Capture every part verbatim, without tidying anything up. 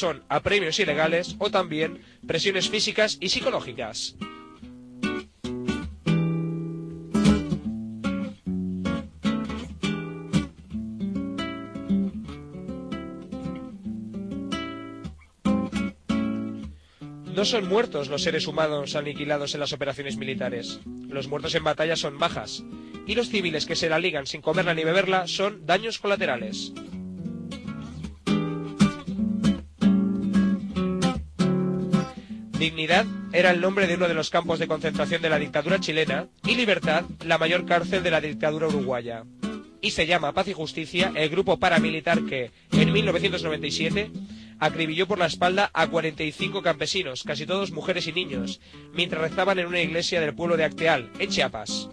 son apremios ilegales o también presiones físicas y psicológicas. No son muertos los seres humanos aniquilados en las operaciones militares. Los muertos en batalla son bajas, y los civiles que se la ligan sin comerla ni beberla son daños colaterales. Dignidad era el nombre de uno de los campos de concentración de la dictadura chilena y Libertad, la mayor cárcel de la dictadura uruguaya. Y se llama Paz y Justicia el grupo paramilitar que, en mil novecientos noventa y siete, acribilló por la espalda a cuarenta y cinco campesinos, casi todos mujeres y niños, mientras rezaban en una iglesia del pueblo de Acteal, en Chiapas.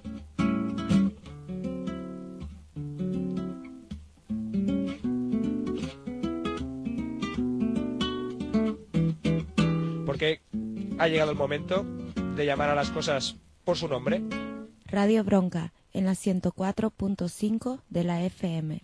Porque ha llegado el momento de llamar a las cosas por su nombre. Radio Bronca, en la ciento cuatro punto cinco de la F M.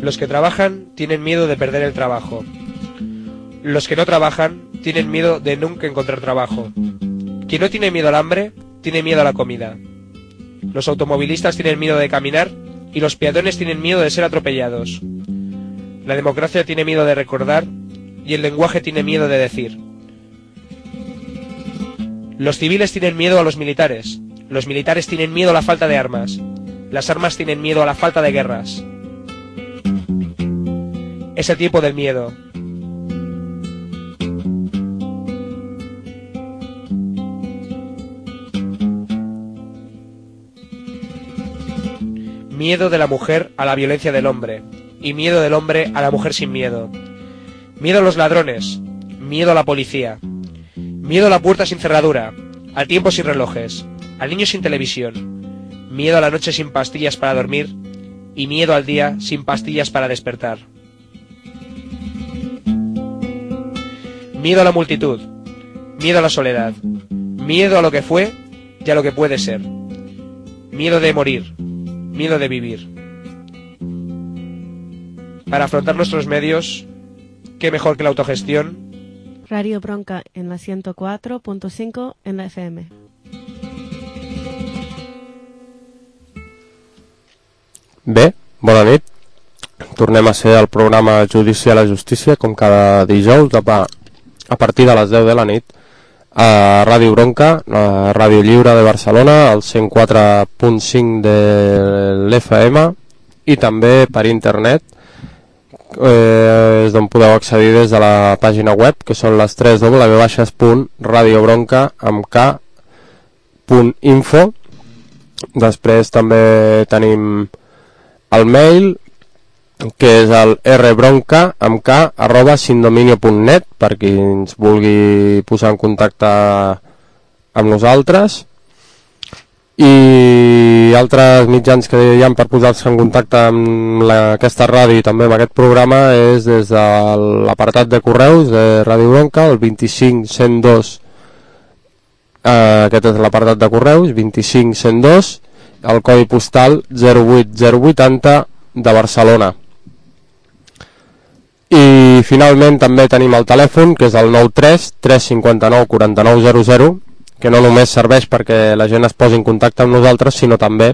Los que trabajan tienen miedo de perder el trabajo. Los que no trabajan tienen miedo de nunca encontrar trabajo. Quien no tiene miedo al hambre, tiene miedo a la comida. Los automovilistas tienen miedo de caminar y los peatones tienen miedo de ser atropellados. La democracia tiene miedo de recordar y el lenguaje tiene miedo de decir. Los civiles tienen miedo a los militares. Los militares tienen miedo a la falta de armas. Las armas tienen miedo a la falta de guerras. Es el tiempo del miedo. Miedo de la mujer a la violencia del hombre, y miedo del hombre a la mujer sin miedo. Miedo a los ladrones, miedo a la policía. Miedo a la puerta sin cerradura, al tiempo sin relojes, al niño sin televisión. Miedo a la noche sin pastillas para dormir, y miedo al día sin pastillas para despertar. Miedo a la multitud, miedo a la soledad, miedo a lo que fue y a lo que puede ser. Miedo de morir, miedo de vivir. Para afrontar nuestros medios, qué mejor que la autogestión. Radio Bronca en la ciento cuatro punto cinco en la F M. Bé, bona nit. Tornem a ser al programa Judici a la Justícia, com cada dijous, a, a partir de les deu de la nit, a Ràdio Bronca, a Ràdio Lliure de Barcelona, al cent quatre punt cinc de l'F M i també per internet, eh, és d'on podeu accedir des de la pàgina web, que són les tres w punt radiobronca amb k punt info. Després també tenim el mail, que és el rbronca amb k arroba sindominio punt net, per qui ens vulgui posar en contacte amb nosaltres. I altres mitjans que hi ha per posar-se en contacte amb la, aquesta ràdio i també amb aquest programa és des de l'apartat de correus de Ràdio Bronca, el vint-i-cinc cent dos, eh, aquest és l'apartat de correus, vint-i-cinc cent dos, el codi postal zero vuit zero vuitanta de Barcelona. I finalment també tenim el telèfon, que és el nou tres tres cinc nou quatre nou zero zero, que no només serveix perquè la gent es posi en contacte amb nosaltres, sinó també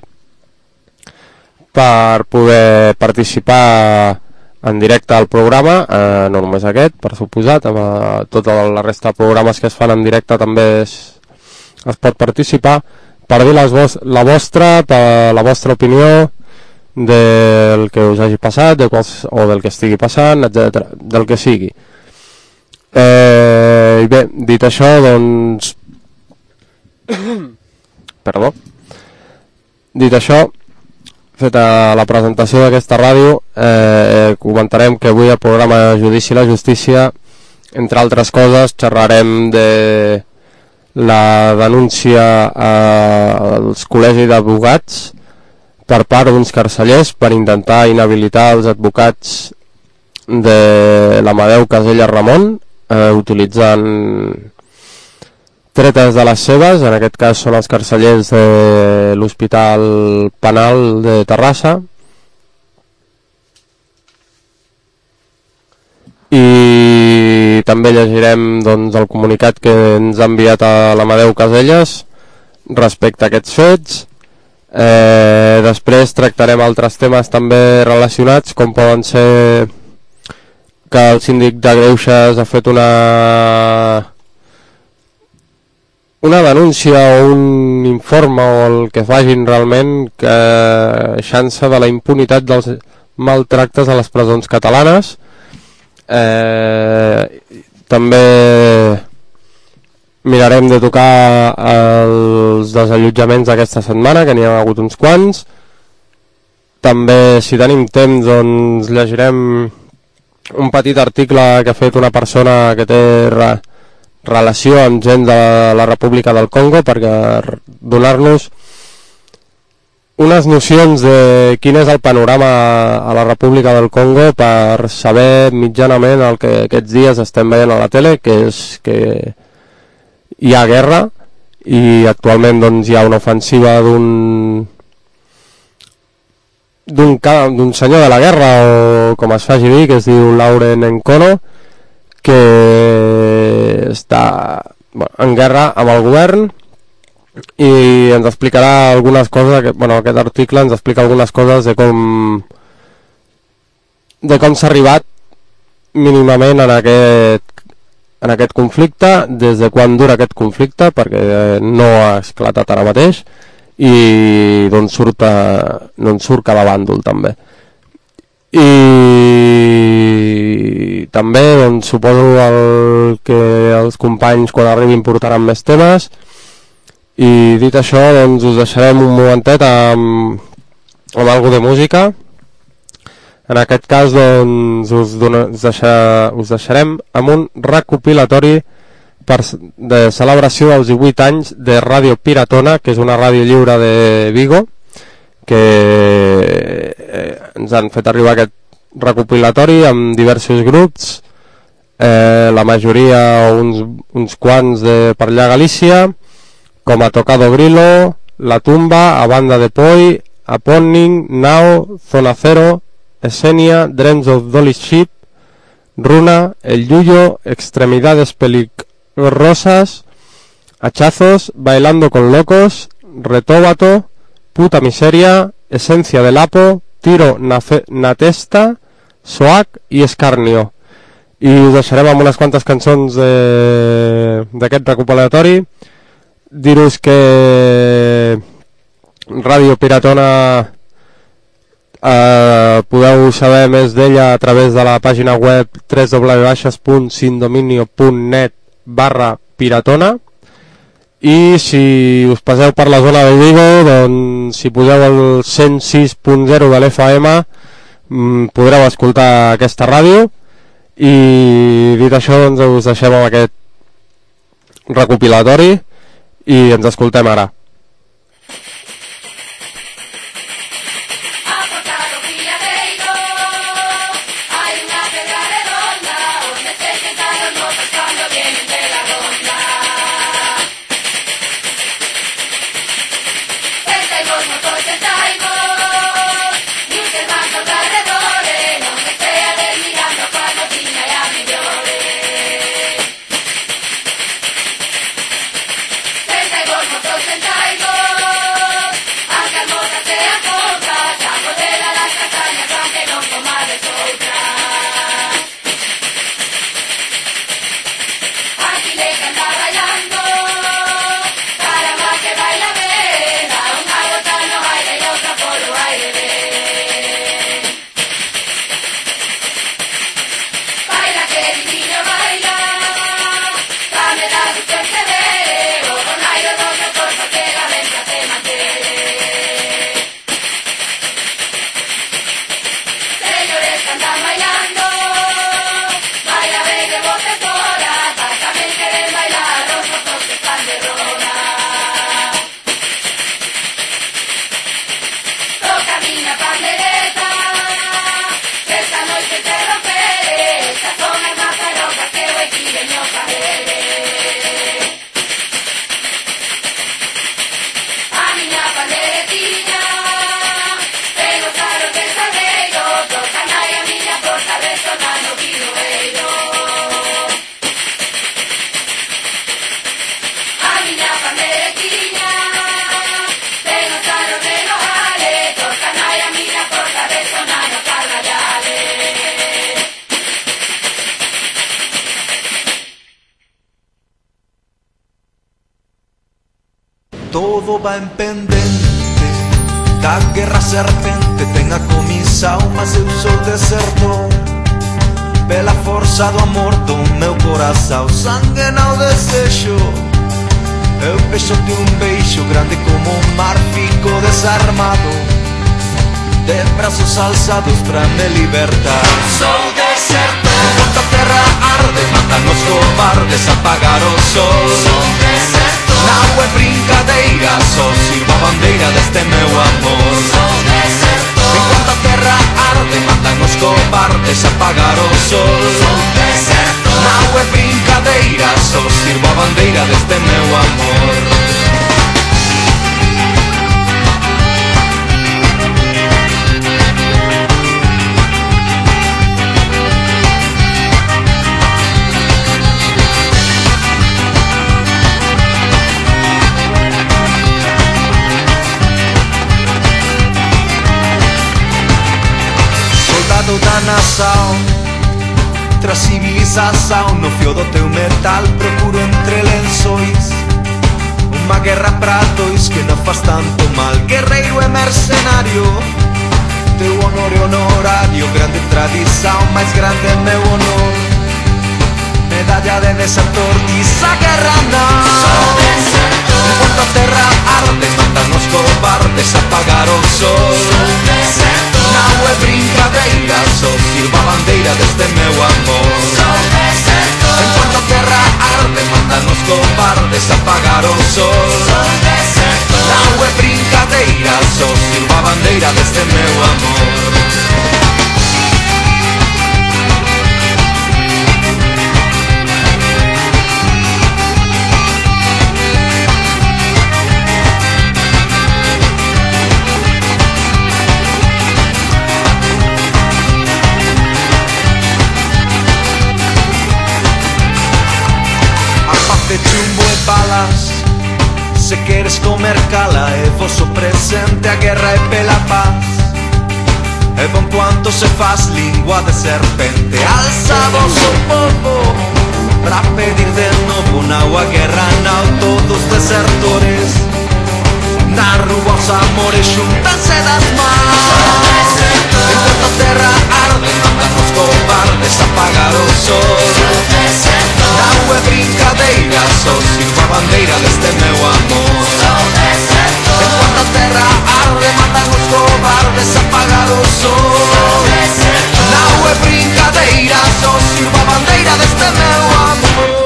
per poder participar en directe al programa, eh, no només aquest, per suposat, amb eh, tota la resta de programes que es fan en directe també es, es pot participar, per dir les vos, la vostra, per la vostra opinió del que us hagi passat, de quals, o del que estigui passant, etcètera, del que sigui. Eh, bé, dit això, doncs... Perdó. Dit això, feta la presentació d'aquesta ràdio, eh, comentarem que avui al programa Judici a la Justícia, entre altres coses, xerrarem de la denúncia als col·legis d'advocats per part d'uns carcellers per intentar inhabilitar els advocats de l'Amadeu Casella Ramon, eh, utilitzant tretes de les seves, en aquest cas són els carcellers de l'Hospital Penal de Terrassa. I també llegirem doncs, el comunicat que ens ha enviat a l'Amadeu Caselles respecte a aquests fets. Eh, després tractarem altres temes també relacionats, com poden ser que el síndic de Greuges ha fet una una denúncia o un informe o el que facin realment queixant-se de la impunitat dels maltractes a les presons catalanes. Eh, també mirarem de tocar els desallotjaments d'aquesta setmana, que n'hi ha hagut uns quants. També, si tenim temps, doncs llegirem un petit article que ha fet una persona que té re relació amb gent de la República del Congo, perquè donar-nos unes nocions de quin és el panorama a la República del Congo per saber mitjanament el que aquests dies estem veient a la tele, que és que hi ha guerra i actualment doncs, hi ha una ofensiva d'un d'un d'un senyor de la guerra, o com es faci dir, que es diu Lauren Nkono, que està bueno, en guerra amb el govern, i ens explicarà algunes coses, que, bueno, aquest article ens explica algunes coses de com de com s'ha arribat mínimament en aquest, en aquest conflicte, des de quan dura aquest conflicte, perquè no ha esclatat ara mateix, i d'on surt, d'on surt cada bàndol també. I també doncs, suposo el que els companys quan arribin portaran més temes. I dit això, doncs, us deixarem un momentet amb, amb algo de música. En aquest cas doncs, us, dona, us, deixar, us deixarem amb un recopilatori per, de celebració dels divuit anys de Ràdio Piratona, que és una ràdio lliure de Vigo, que eh, ens han fet arribar aquest recopilatori amb diversos grups, eh, la majoria, uns, uns quants de per allà a Galícia, com a Tocado Grilo, La Tumba, A Banda de Poi, Aponning, Nao, Zona Cero, Esenia, Dreams of Dolly Ship, Runa, El Yuyo, Extremidades Peligrosas, Hachazos, Bailando con Locos, Retóbato, Puta Miseria, Esencia del Apo, Tiro Nafe, Natesta, Soac i Escarnio. I us deixarem amb unes quantes cançons d'aquest recopilatori. Dir-vos que Ràdio Piratona eh, podeu saber més d'ella a través de la pàgina web w w w punt sindominio punt net barra piratona. I si us passeu per la zona de Vigo, doncs si poseu el cent sis punt zero de l'F M podreu escoltar aquesta ràdio. I dit això, doncs us deixem amb aquest recopilatori i ens escoltem ara. Todo va en pendente da guerra serpente tenga comissão, mas eu sou desertor. Pela força do amor do meu coração, sangue não desejo. Eu peço-te um beijo grande como o mar, fico desarmado, de braços alçados pra me libertar. Sou desertor. Enquanto a terra arde, matam os cobardes, apagar o sol. Sou desertor. Não é brincadeira, só sirvo a bandeira deste meu amor. Sou desertor. Enquanto a terra arde, matam os cobardes, apagar o sol. Sou desertor. Não é brincadeira, só sirvo a bandeira deste meu amor. pasado. Tras civilización no fio do teu metal, procuro entre lençóis unha guerra pra dois que non faz tanto mal. Guerreiro e mercenario, teu honor e honorario, grande tradición, máis grande é meu honor. Medalla de desertor, quizá guerra non. Enquanto a terra arde, mandan os cobardes apagar o sol. Non é brincadeira, só sirva a bandeira deste meu amor. Enquanto a terra arde, mandan os cobardes apagar o sol. Non é brincadeira, só sirva a bandeira deste meu amor. De chumbo e balas, se queres comer cala, é vosso presente, a guerra é pela paz. É bom quanto se faz língua de serpente. Alza vosso povo pra pedir de novo. Não a guerra, não todos desertores. Na rua os amores xuntanse das mãos. Enquanto a terra arde, mandan os cobardes apagar o sol. Não é brincadeira, só sirva a bandeira deste meu amor. Enquanto a terra arde, mandan os cobardes apagar o sol. Não é brincadeira, só sirva a bandeira deste meu amor.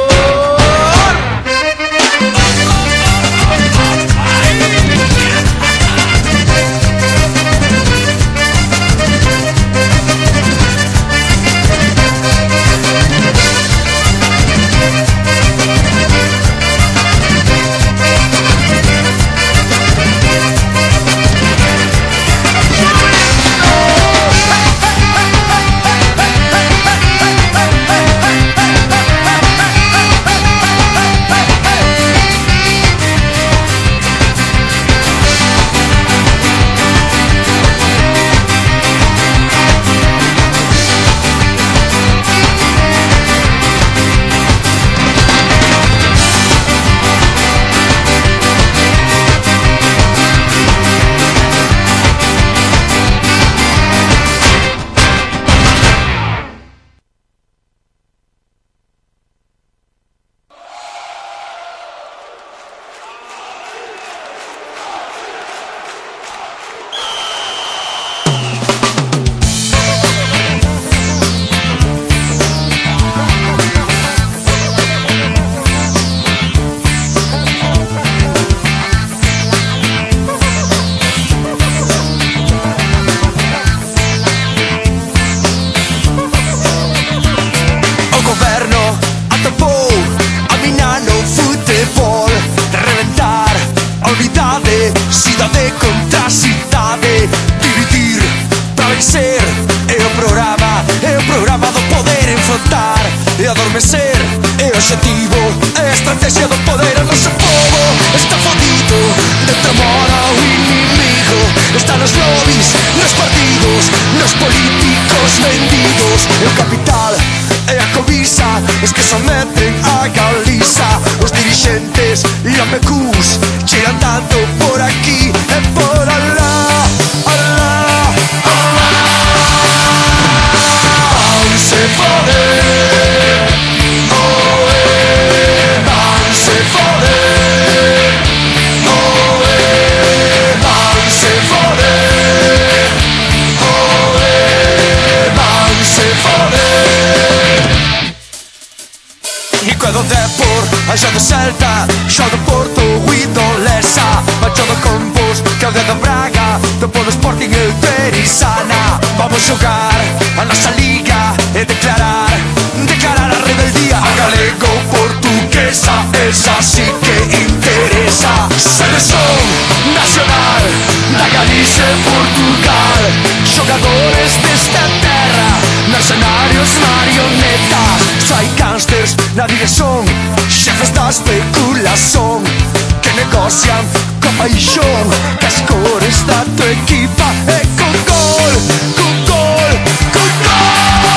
Nadie son chefes da especulación que negocian con paixón, que as cores da tu equipa e con gol, con gol, con gol.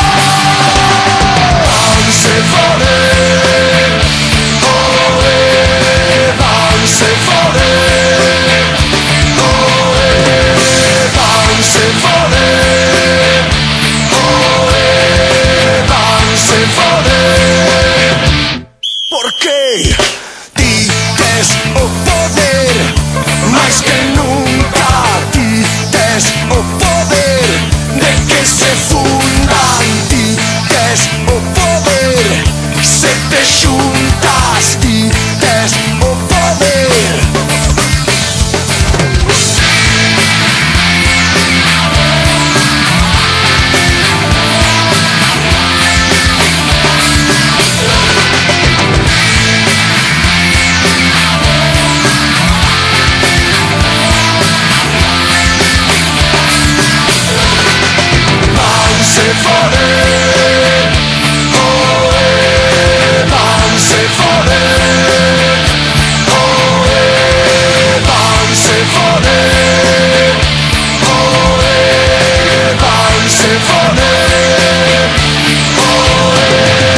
Perséphone, ohé, Perséphone, ohé.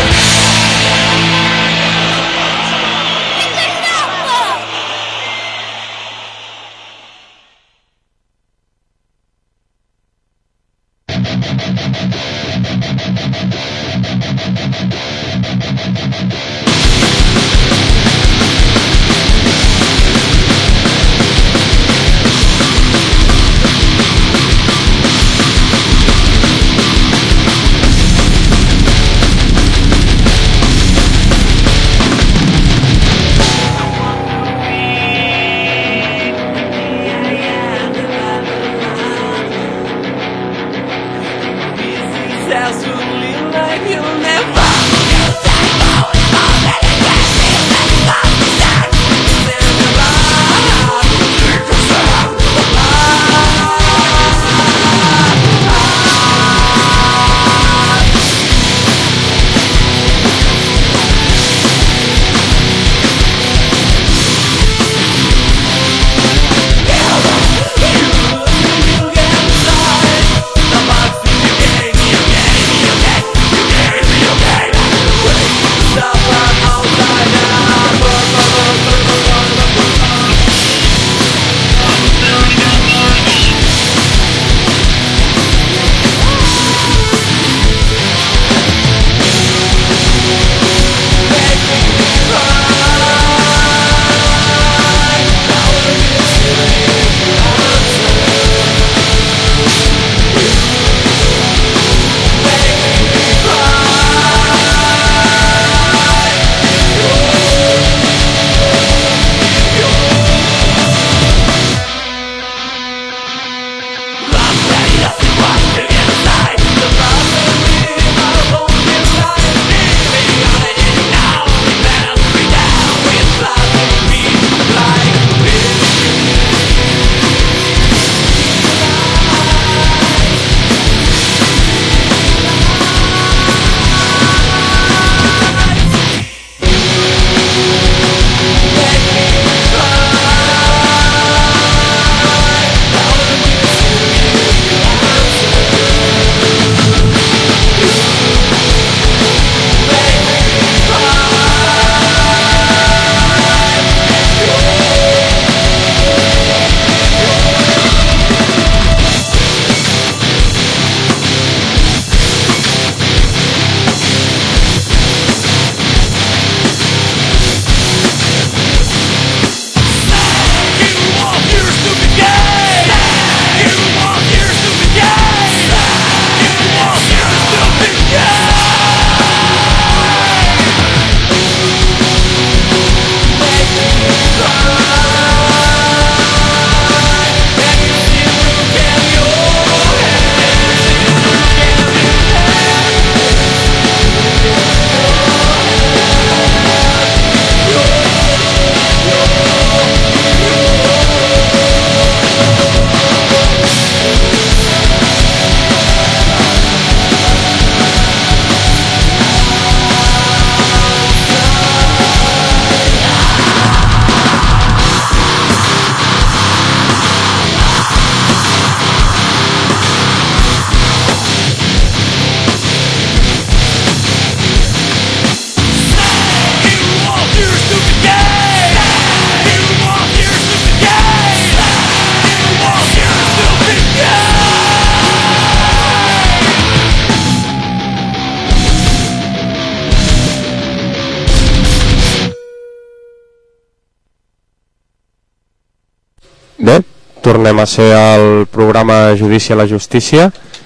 Bé, tornem a ser al programa Judici a la Justícia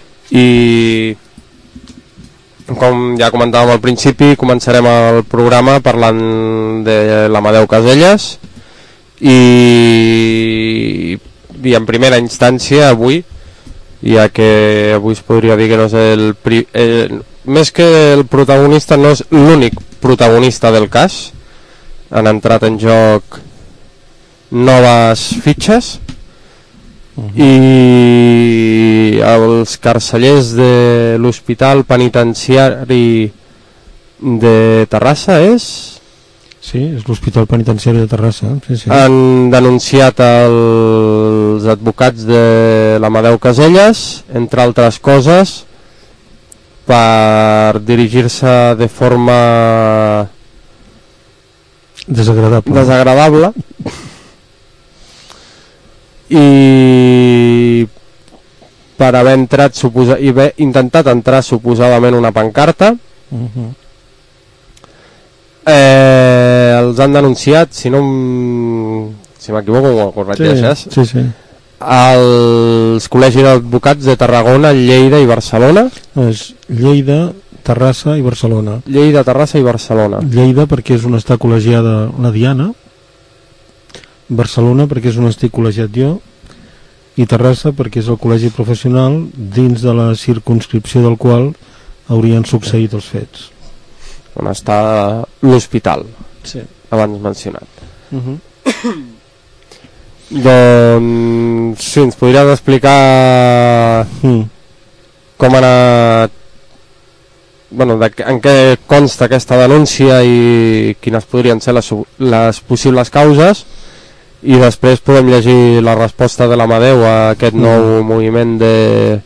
i com ja comentàvem al principi, començarem el programa parlant de l'Amadeu Caselles i, i en primera instància avui, ja que avui es podria dir que no és el pri, eh, més que el protagonista, no és l'únic protagonista del cas. Han entrat en joc noves fitxes uh-huh. i els carcellers de l'Hospital Penitenciari de Terrassa és... Sí, és l'Hospital Penitenciari de Terrassa. Sí, sí. Han denunciat els advocats de l'Amadeu Caselles, entre altres coses, per dirigir-se de forma desagradable, desagradable. I per haver entrat suposa... i haver intentat entrar suposadament una pancarta. uh-huh. eh, els han denunciat, si no m... si m'equivoco m'ho corregeixes, sí, sí, sí. als col·legis d'advocats de Tarragona, Lleida i Barcelona. És Lleida, Terrassa i Barcelona. Lleida, Terrassa i Barcelona. Lleida perquè és on està col·legiada la Diana, Barcelona perquè és on estic col·legiat jo, i Terrassa perquè és el col·legi professional dins de la circumscripció del qual haurien succeït els fets. On està l'hospital, sí, abans mencionat. uh-huh. Doncs sí, ens podries explicar mm. com ha anat, bueno, de, en què consta aquesta denúncia i quines podrien ser les, les possibles causes, i després podem llegir la resposta de l'Amadeu a aquest nou mm. moviment de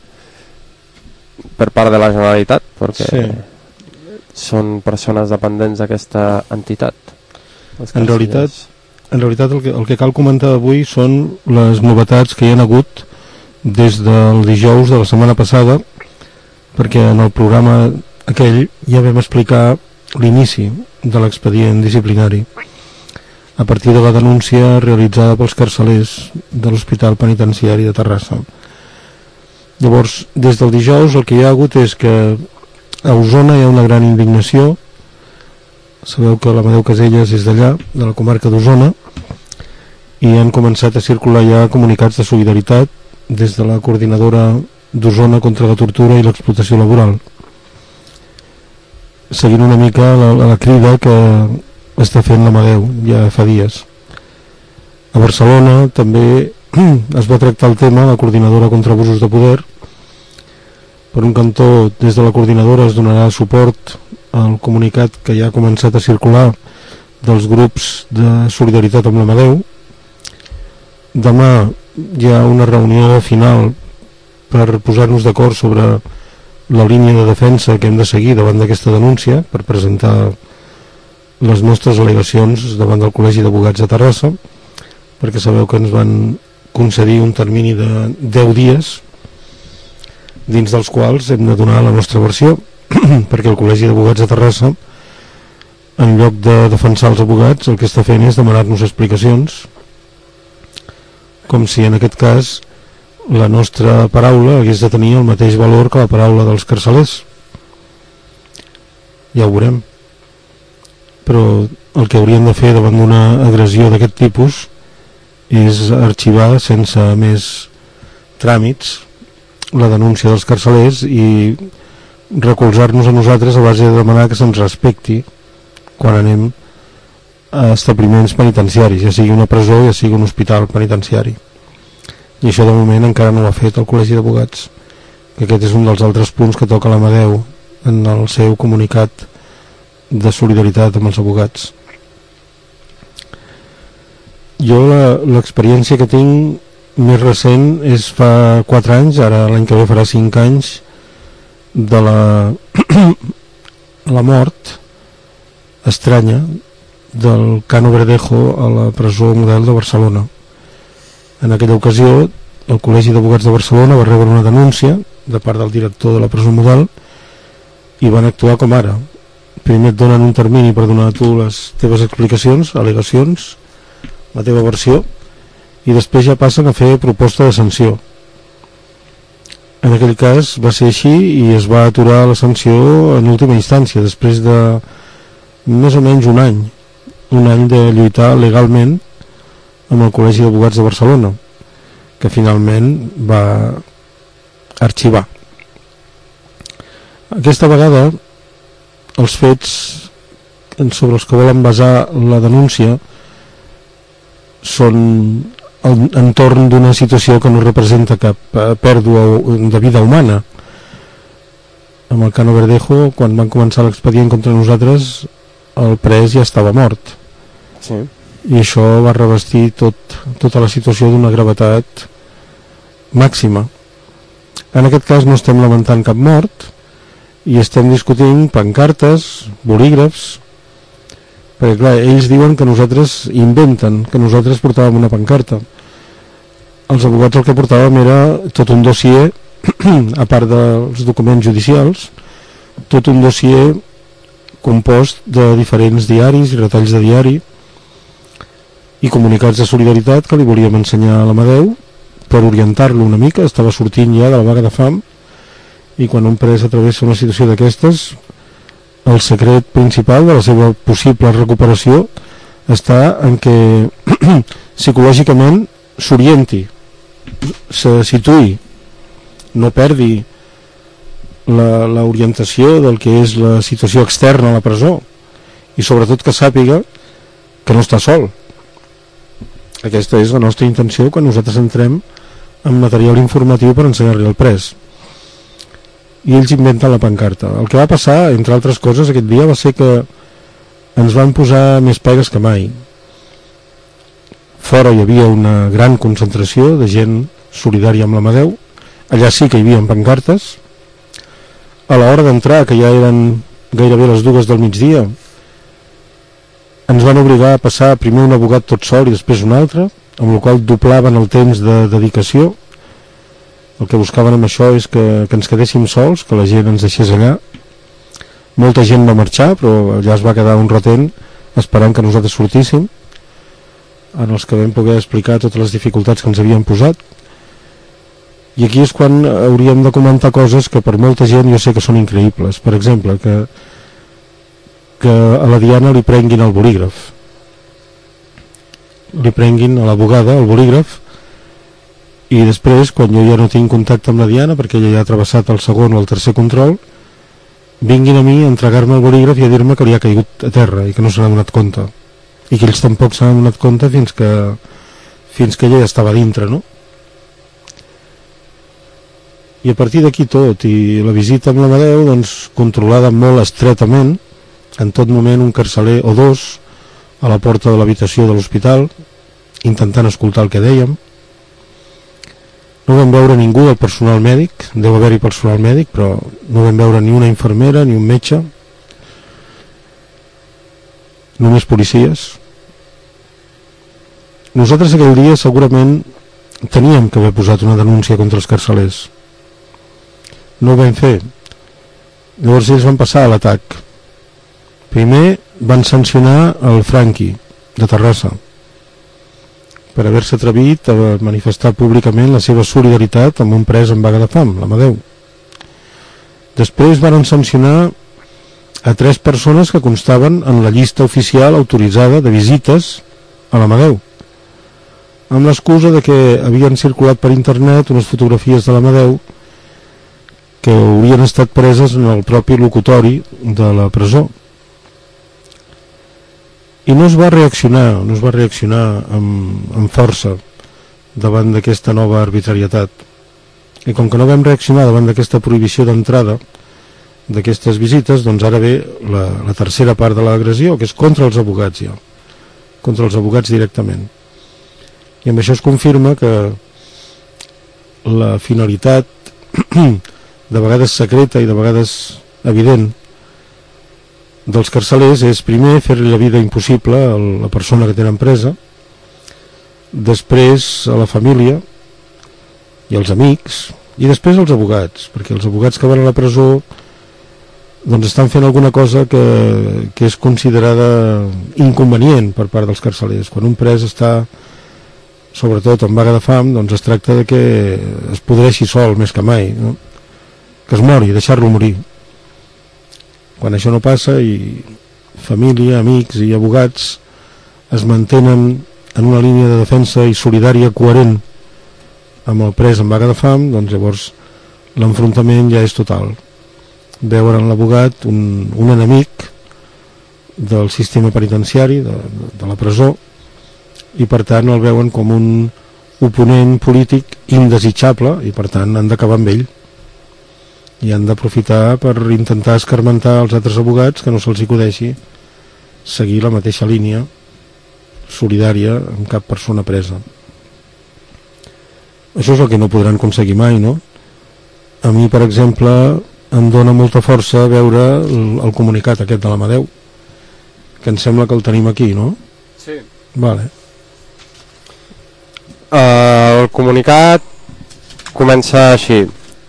per part de la Generalitat, perquè sí, són persones dependents d'aquesta entitat. En realitat, en realitat el, que, el que cal comentar avui són les novetats que hi ha hagut des del dijous de la setmana passada, perquè en el programa aquell ja vam explicar l'inici de l'expedient disciplinari a partir de la denúncia realitzada pels carcelers de l'Hospital Penitenciari de Terrassa. Llavors, des del dijous el que hi ha hagut és que a Osona hi ha una gran indignació. Sabeu que l'Amadeu Caselles és d'allà, de la comarca d'Osona, i han començat a circular ja comunicats de solidaritat des de la coordinadora d'Osona contra la tortura i l'explotació laboral, seguint una mica la, la crida que està fent l'Amadeu ja fa dies. A Barcelona també es va tractar el tema a la coordinadora contra abusos de poder. Per un cantó, des de la coordinadora es donarà suport al comunicat que ja ha començat a circular dels grups de solidaritat amb l'Amadeu. Demà hi ha una reunió final per posar-nos d'acord sobre la línia de defensa que hem de seguir davant d'aquesta denúncia, per presentar les nostres al·legacions davant del Col·legi d'Advocats de Terrassa, perquè sabeu que ens van concedir un termini de deu dies dins dels quals hem de donar la nostra versió, perquè el Col·legi d'Advocats de Terrassa, en lloc de defensar els advocats, el que està fent és demanar-nos explicacions, com si en aquest cas la nostra paraula hagués de tenir el mateix valor que la paraula dels carcelers. Ja ho veurem. Però el que hauríem de fer davant d'una agressió d'aquest tipus és arxivar sense més tràmits la denúncia dels carcelers i recolzar-nos a nosaltres a base de demanar que se'ns respecti quan anem a establiments penitenciaris, ja sigui una presó, ja sigui un hospital penitenciari. I això de moment encara no ho ha fet el Col·legi d'Advocats, que aquest és un dels altres punts que toca l'Amadeu en el seu comunicat de solidaritat amb els advocats. Jo l'experiència que tinc més recent és fa quatre anys, ara l'any que ve farà cinc anys, de la la mort estranya del Cano Verdejo a la presó Model de Barcelona. En aquella ocasió el Col·legi d'Advocats de Barcelona va rebre una denúncia de part del director de la presó Model i van actuar com ara. Primer et donen un termini per donar a tu les teves explicacions, al·legacions, la teva versió, i després ja passen a fer proposta de sanció. En aquell cas va ser així i es va aturar la sanció en última instància, després de més o menys un any, un any de lluitar legalment amb el Col·legi d'Advocats de Barcelona, que finalment va arxivar. Aquesta vegada els fets sobre els que volen basar la denúncia són entorn d'una situació que no representa cap pèrdua de vida humana. Amb el Cano Verdejo, quan van començar l'expedient contra nosaltres, el pres ja estava mort. Sí. I això va revestir tot, tota la situació d'una gravetat màxima. En aquest cas no estem lamentant cap mort i estem discutint pancartes, bolígrafs, perquè clar, ells diuen que nosaltres inventen, que nosaltres portàvem una pancarta. Els advocats el que portàvem era tot un dossier, a part dels documents judicials, tot un dossier compost de diferents diaris i retalls de diari i comunicats de solidaritat que li volíem ensenyar a l'Amadeu per orientar-lo una mica. Estava sortint ja de la vaga de fam i quan un pres atravessa una situació d'aquestes, el secret principal de la seva possible recuperació està en que psicològicament s'orienti, se situï, no perdi l'orientació del que és la situació externa a la presó i sobretot que sàpiga que no està sol. Aquesta és la nostra intenció quan nosaltres entrem en material informatiu per ensenyar-li al pres. I ells inventen la pancarta. El que va passar, entre altres coses, aquest dia va ser que ens van posar més pegues que mai. Fora hi havia una gran concentració de gent solidària amb l'Amadeu, allà sí que hi havia pancartes. A l'hora d'entrar, que ja eren gairebé les dues del migdia, ens van obligar a passar primer un abogat tot sol i després un altre, amb el qual doblaven el temps de dedicació. El que buscaven amb això és que, que ens quedéssim sols, que la gent ens deixés allà. Molta gent va marxar, però allà es va quedar un rotent esperant que nosaltres sortíssim, en els que vam poder explicar totes les dificultats que ens havien posat. I aquí és quan hauríem de comentar coses que per molta gent jo sé que són increïbles. Per exemple, que, que a la Diana li prenguin el bolígraf. Li prenguin a l'abogada el bolígraf i després, quan jo ja no tinc contacte amb la Diana, perquè ella ja ha travessat el segon o el tercer control, vinguin a mi a entregar-me el bolígraf i a dir-me que li ha caigut a terra i que no se n'ha donat compte. I que ells tampoc se n'han donat compte fins que, fins que ella ja estava dintre, no? I a partir d'aquí tot, i la visita amb l'Amadeu, doncs, controlada molt estretament, en tot moment un carceler o dos a la porta de l'habitació de l'hospital, intentant escoltar el que dèiem. No vam veure ningú del personal mèdic, deu haver-hi personal mèdic, però no vam veure ni una infermera ni un metge, només policies. Nosaltres aquell dia segurament teníem que haver posat una denúncia contra els carcelers. No ho vam fer. Llavors ells van passar a l'atac. Primer van sancionar el Franqui de Terrassa per haver-se atrevit a manifestar públicament la seva solidaritat amb un pres en vaga de fam, l'Amadeu. Després van sancionar a tres persones que constaven en la llista oficial autoritzada de visites a l'Amadeu, amb l'excusa de que havien circulat per internet unes fotografies de l'Amadeu que haurien estat preses en el propi locutori de la presó. I no es va reaccionar, no es va reaccionar amb, amb força davant d'aquesta nova arbitrarietat. I com que no vam reaccionar davant d'aquesta prohibició d'entrada d'aquestes visites, doncs ara ve la, la tercera part de l'agressió, que és contra els advocats ja, contra els advocats directament. I amb això es confirma que la finalitat de vegades secreta i de vegades evident dels carcelers és primer fer-li la vida impossible a la persona que tenen presa, després a la família i als amics i després als advocats, perquè els advocats que van a la presó doncs estan fent alguna cosa que, que és considerada inconvenient per part dels carcelers. Quan un pres està sobretot en vaga de fam, doncs es tracta de que es podreixi sol més que mai, no? Que es mori, deixar-lo morir. Quan això no passa i família, amics i advocats es mantenen en una línia de defensa i solidària coherent amb el pres en vaga de fam, doncs llavors l'enfrontament ja és total. Veuen en l'abogat un, un enemic del sistema penitenciari, de, de la presó, i per tant el veuen com un oponent polític indesitjable i per tant han d'acabar amb ell i han d'aprofitar per intentar escarmentar els altres advocats que no se'ls acudeixi seguir la mateixa línia solidària amb cap persona presa. Això és el que no podran aconseguir mai, no? A mi, per exemple, em dona molta força veure el, el comunicat aquest de l'Amadeu, que em sembla que el tenim aquí, no? Sí. Vale. Uh, el comunicat comença així.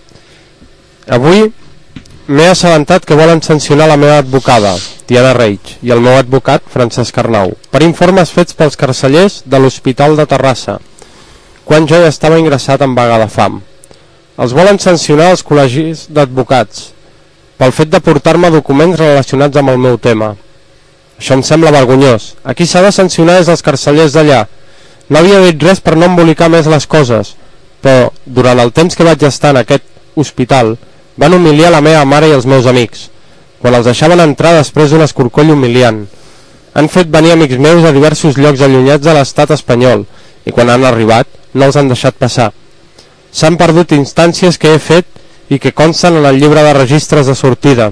Avui m'he assabentat que volen sancionar la meva advocada, Diana Reig, i el meu advocat, Francesc Arnau, per informes fets pels carcellers de l'Hospital de Terrassa, quan jo ja estava ingressat en vaga de fam. Els volen sancionar els col·legis d'advocats pel fet de portar-me documents relacionats amb el meu tema. Això em sembla vergonyós. A qui s'ha de sancionar és els carcellers d'allà. No havia dit res per no embolicar més les coses, però durant el temps que vaig estar en aquest hospital van humiliar la meva mare i els meus amics, quan els deixaven entrar després d'un escorcoll humiliant. Han fet venir amics meus a diversos llocs allunyats de l'estat espanyol, i quan han arribat no els han deixat passar. S'han perdut instàncies que he fet i que consten en el llibre de registres de sortida.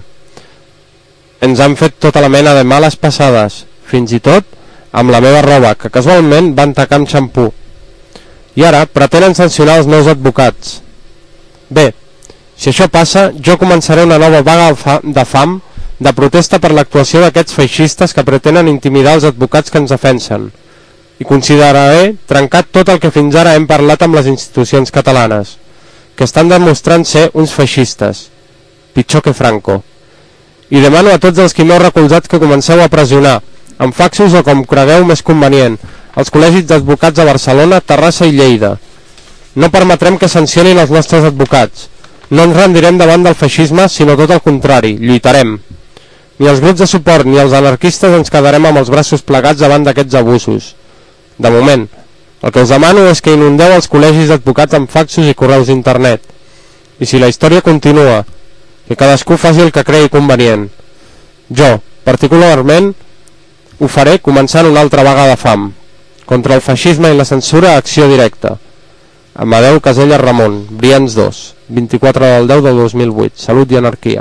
Ens han fet tota la mena de males passades, fins i tot amb la meva roba, que casualment van tacar amb xampú. I ara pretenen sancionar els meus advocats. Bé, si això passa, jo començaré una nova vaga de fam de protesta per l'actuació d'aquests feixistes que pretenen intimidar els advocats que ens defensen. I consideraré trencat tot el que fins ara hem parlat amb les institucions catalanes, que estan demostrant ser uns feixistes, pitjor que Franco. I demano a tots els qui m'heu recolzat que comenceu a pressionar, amb faxos o com cregueu més convenient, els col·legis d'advocats a Barcelona, Terrassa i Lleida. No permetrem que sancionin els nostres advocats. No ens rendirem davant del feixisme, sinó tot el contrari, lluitarem. Ni els grups de suport ni els anarquistes ens quedarem amb els braços plegats davant d'aquests abusos. De moment, el que us demano és que inundeu els col·legis d'advocats amb faxos i correus d'internet. I si la història continua, que cadascú faci el que cregui convenient. Jo, particularment, ho faré començant una altra vaga de fam. Contra el feixisme i la censura, acció directa. Amadeu Casella Ramon, Brians dos, vint-i-quatre del deu del dos mil vuit. Salut i anarquia.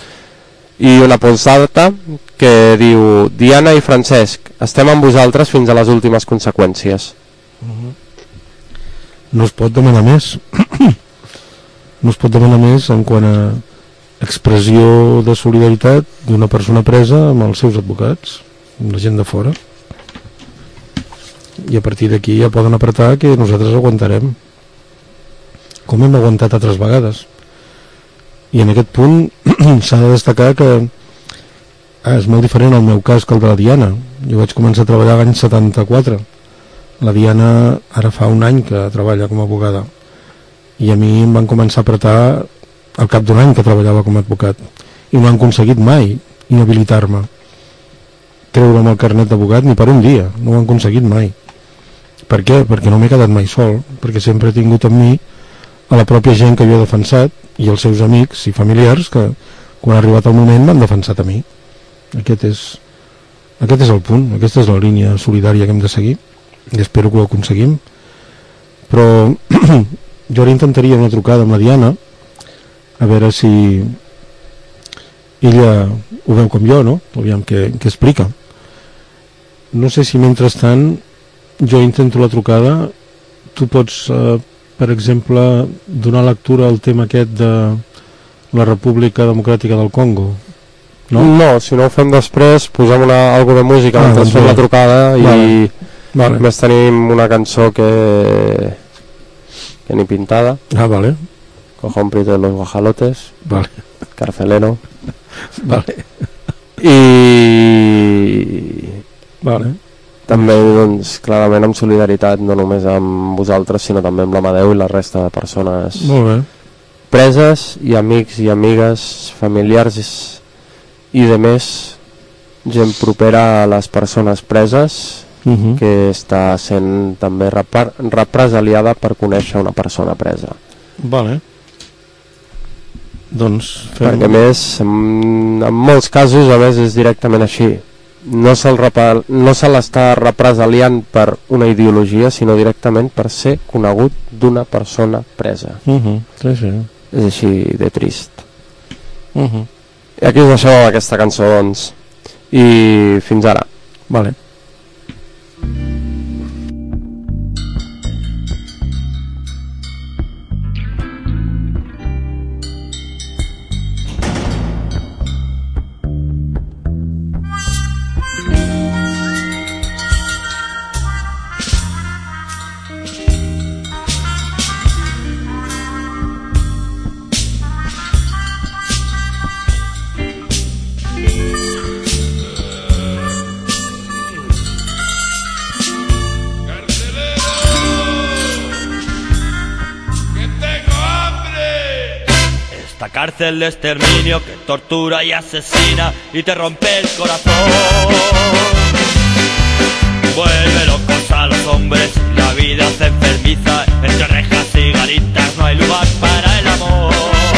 I una postdata que diu: Diana i Francesc, estem amb vosaltres fins a les últimes conseqüències. No es pot demanar més. No es pot demanar més en quant a expressió de solidaritat d'una persona presa amb els seus advocats, amb la gent de fora. I a partir d'aquí ja poden apretar que nosaltres aguantarem, com hem aguantat altres vegades. I en aquest punt s'ha de destacar que ah, és molt diferent el meu cas que el de la Diana. Jo vaig començar a treballar l'any setanta-quatre. La Diana ara fa un any que treballa com a advocada, i a mi em van començar a apretar al cap d'un any que treballava com a advocat, i no han aconseguit mai inhabilitar-me, treure'm el carnet d'advocat ni per un dia. No ho han aconseguit mai. Per què? Perquè no m'he quedat mai sol, perquè sempre he tingut amb mi a la pròpia gent que jo he defensat i els seus amics i familiars que quan ha arribat el moment m'han defensat a mi. Aquest és, aquest és el punt, aquesta és la línia solidària que hem de seguir, i espero que ho aconseguim. Però jo ara intentaria una trucada amb la Diana, a veure si ella ho veu com jo, no? Aviam què, què explica. No sé si mentrestant jo intento la trucada, tu pots, eh, per exemple, donar lectura al tema aquest de la República Democràtica del Congo, no? No, si no ho fem després, posem una, algo de música ah, mentre fem la trucada, vale. I vale. Més tenim una cançó que que ni pintada. Ah, vale. Cojón de los guajalotes. Vale. Carcelero. Vale. I vale. També, doncs, clarament amb solidaritat, no només amb vosaltres, sinó també amb l'Amadeu i la resta de persones molt bé. Preses, i amics i amigues, familiars i de més, gent propera a les persones preses, uh-huh. que està sent també repre- represaliada per conèixer una persona presa. Vale. Doncs fem... Perquè a més, en, en molts casos, a més, és directament així. No se'l repel, no se l'està represaliant per una ideologia, sinó directament per ser conegut d'una persona presa. Uh-huh. Sí, sí. És així de trist. Uh-huh. I aquí us deixeu aquesta cançó, doncs. I fins ara. Vale. esta cárcel de exterminio que tortura y asesina y te rompe el corazón. Vuelve locos a los hombres y la vida se enfermiza. Entre rejas y garitas no hay lugar para el amor.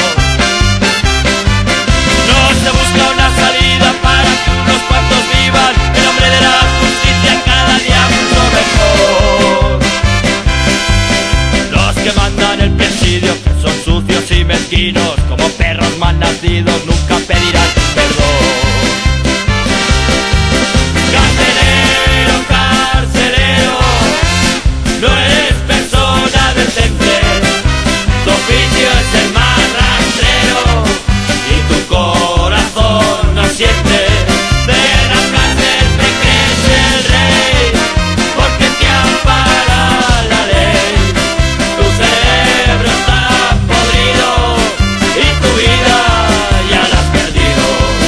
No se busca una salida para que unos cuantos vivan. En nombre de la justicia cada día mucho mejor. Los que mandan el presidio, que son sucios y mezquinos, como perros mal nacidos, nunca pedirán perdón. Carcelero, carcelero, no eres persona decente. Tu oficio es el más rastrero y tu corazón no siente. De la cárcel te crees el rey porque te ampara la ley. Tu cerebro está podrido y tu vida ya la has perdido.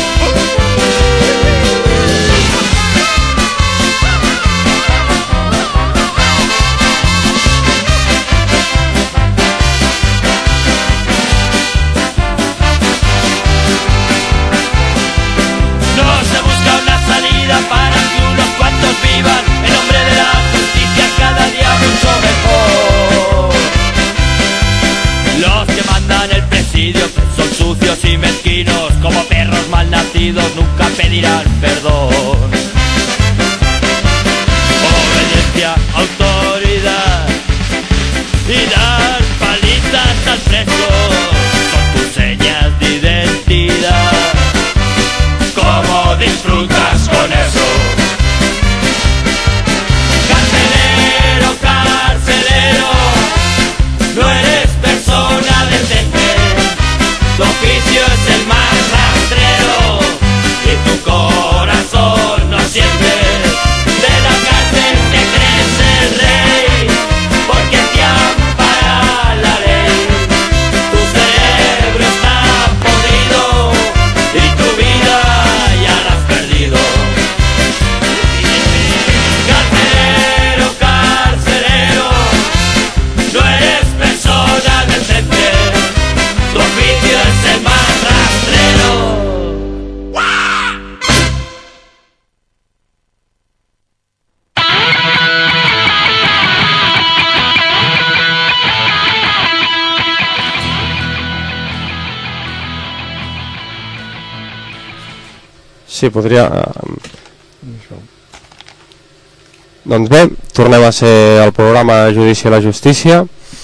No se busca una salida para que unos cuantos vivan. En nombre de la justicia cada día mucho mejor. Los que mandan el presidio, que son sucios y mezquinos, como perros mal nacidos, nunca pedirán perdón. Obediencia, autoridad y dar palizas al preso son tus señas de identidad. ¿Cómo disfrutas con eso? Carcelero, carcelero, no eres persona decente. Tu oficio es el más rastrero y tu corazón no siente. De la cárcel te crees el rey porque te ampara la ley. Tu cerebro está podrido y tu vida ya la has perdido. Carcelero, carcelero, no eres persona decente. Tu oficio es el más rastrero. Sí, podria... eh, Doncs bé, tornem a ser al programa Judici a la Justícia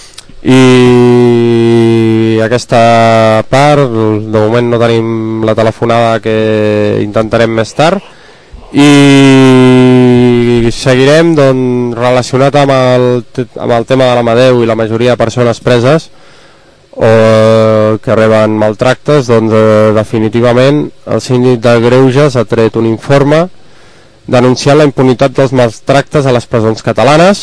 i aquesta part, de moment no tenim la telefonada, que intentarem més tard, i seguirem doncs, relacionat amb el, amb el tema de l'Amadeu i la majoria de persones preses o que reben maltractes. Doncs eh, definitivament el síndic de Greuges ha tret un informe denunciant la impunitat dels maltractes a les presons catalanes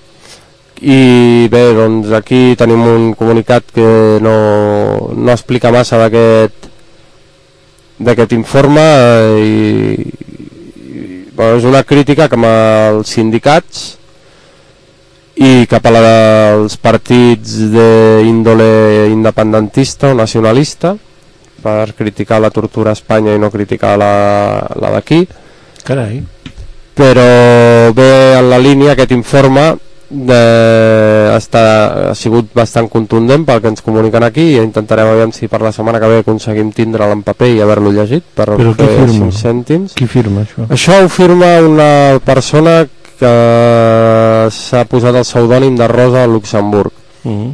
i bé, doncs aquí tenim un comunicat que no, no explica massa d'aquest d'aquest informe eh, i, i bueno, és una crítica cap als sindicats i cap a la dels partits d'índole independentista o nacionalista per criticar la tortura a Espanya i no criticar la, la d'aquí. Carai. Però bé en la línia aquest informe de, està, ha sigut bastant contundent pel que ens comuniquen aquí i intentarem aviam si per la setmana que ve aconseguim tindre'l en paper i haver-lo llegit per Però fer qui firma? cinc cèntims. Qui firma això? Això ho firma una persona que s'ha posat el pseudònim de Rosa Luxemburg. Mm.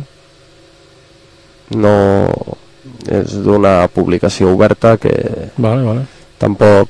No és d'una publicació oberta que Vale, vale. tampoc.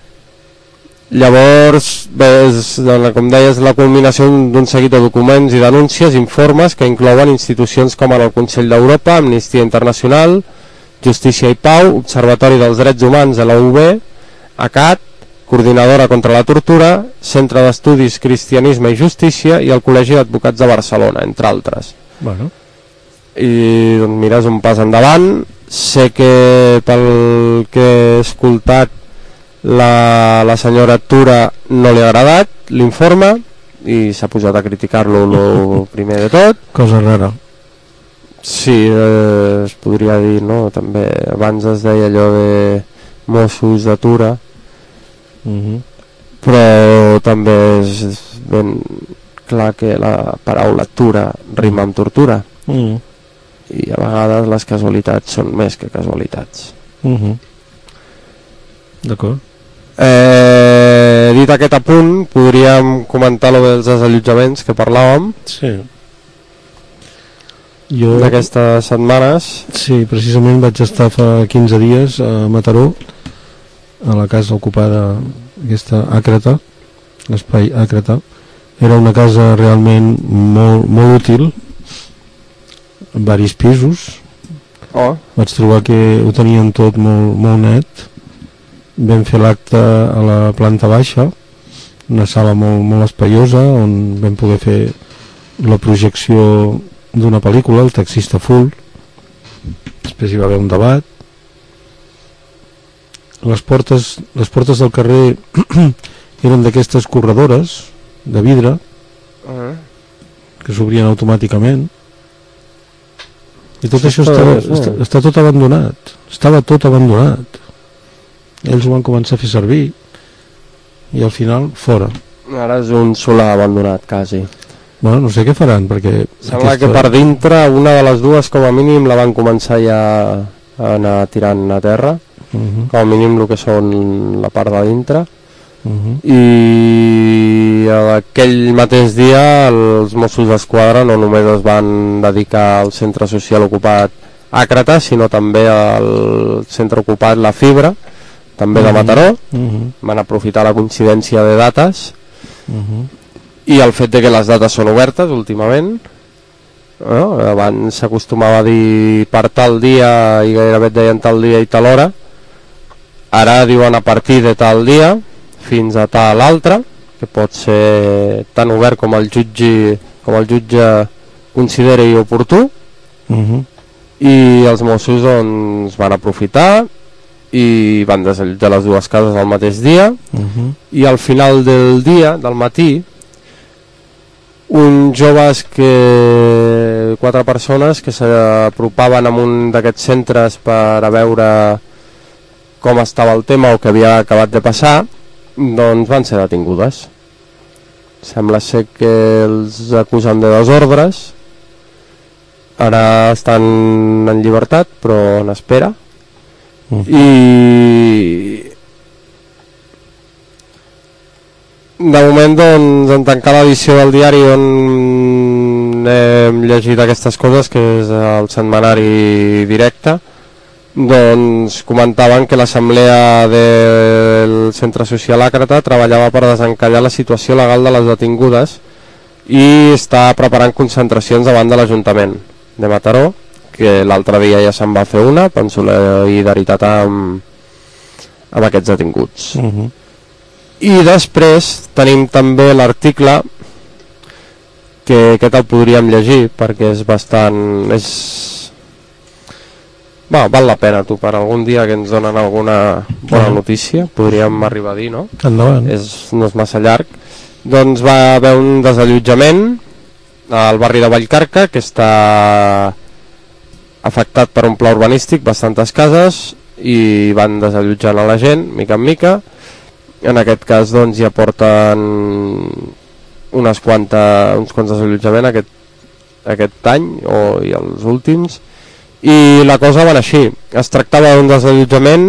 Llavors, bé, és, com deies, la culminació d'un seguit de documents i denúncies, informes que inclouen institucions com el Consell d'Europa, Amnistia Internacional, Justícia i Pau, Observatori dels Drets Humans de la U B, A C A T, Coordinadora contra la Tortura, Centre d'Estudis Cristianisme i Justícia i el Col·legi d'Advocats de Barcelona, entre altres. Bueno. I doncs, mira, és un pas endavant. Sé que pel que he escoltat la, la senyora Tura no li ha agradat l'informe i s'ha posat a criticar-lo el primer de tot. Cosa rara. Sí, eh, es podria dir, no? També abans es deia allò de Mossos d'atura, Uh-huh. però també és ben clar que la paraula atura rima amb tortura, Uh-huh. i a vegades les casualitats són més que casualitats. Uh-huh. D'acord. Eh, dit aquest apunt, podríem comentar lo dels desallotjaments que parlàvem. Sí. Jo... d'aquestes setmanes. Sí, precisament vaig estar fa quinze dies a Mataró, a la casa ocupada, aquesta Àcrata, l'espai Àcrata. Era una casa realment molt, molt útil, amb varis pisos. Oh. Vaig trobar que ho tenien tot molt, molt net. Vam fer l'acte a la planta baixa, una sala molt, molt espaiosa, on vam poder fer la projecció d'una pel·lícula, El taxista full. Després hi va haver un debat. Les portes, les portes del carrer eren d'aquestes corredores de vidre Uh-huh. que s'obrien automàticament, i tot Això això està estava, bé, sí. està, està tot abandonat, estava tot abandonat. Ells ho van començar a fer servir i al final fora. Ara és un solar abandonat quasi. Bueno, no sé què faran, perquè Sembla aquesta... que per dintre una de les dues com a mínim la van començar ja a anar tirant a terra, uh-huh. com a mínim el que són la part de dintre. Uh-huh. I aquell mateix dia els Mossos d'Esquadra no només es van dedicar al centre social ocupat Àcrata, sinó també al centre ocupat La Fibra, també de Mataró. Uh-huh. Van aprofitar la coincidència de dates Uh-huh. i el fet de que les dates són obertes últimament, no? Abans s'acostumava a dir per tal dia i gairebé et deien tal dia i tal hora. Ara diuen a partir de tal dia fins a tal altre, que pot ser tan obert com el jutge, com el jutge consideri oportú. Uh-huh. I els Mossos doncs van aprofitar i van desallotjar les dues cases al mateix dia. Uh-huh. I al final del dia, del matí, uns joves que... quatre persones que s'apropaven a un d'aquests centres per a veure com estava el tema o que havia acabat de passar, doncs van ser detingudes. Sembla ser que els acusen de desordres. Ara estan en llibertat, però en espera. Uh-huh. I de moment doncs en tancar l'edició del diari on hem llegit aquestes coses, que és el setmanari Directe, doncs comentaven que l'assemblea del centre social Àcrata treballava per desencallar la situació legal de les detingudes i està preparant concentracions davant de l'Ajuntament de Mataró, que l'altre dia ja se'n va fer una en solidaritat amb, amb aquests detinguts. Uh-huh. I després tenim també l'article que aquest el podríem llegir perquè és bastant... és... Va, val la pena, tu, per algun dia que ens donen alguna bona notícia, podríem arribar a dir, no? Endavant. És, no és massa llarg. Doncs va haver un desallotjament al barri de Vallcarca, que està afectat per un pla urbanístic, bastantes cases, i van desallotjant a la gent, mica en mica. En aquest cas, doncs, ja porten unes quantes, uns quants desallotjaments aquest, aquest any, o, i els últims, i la cosa va així. Es tractava d'un desallotjament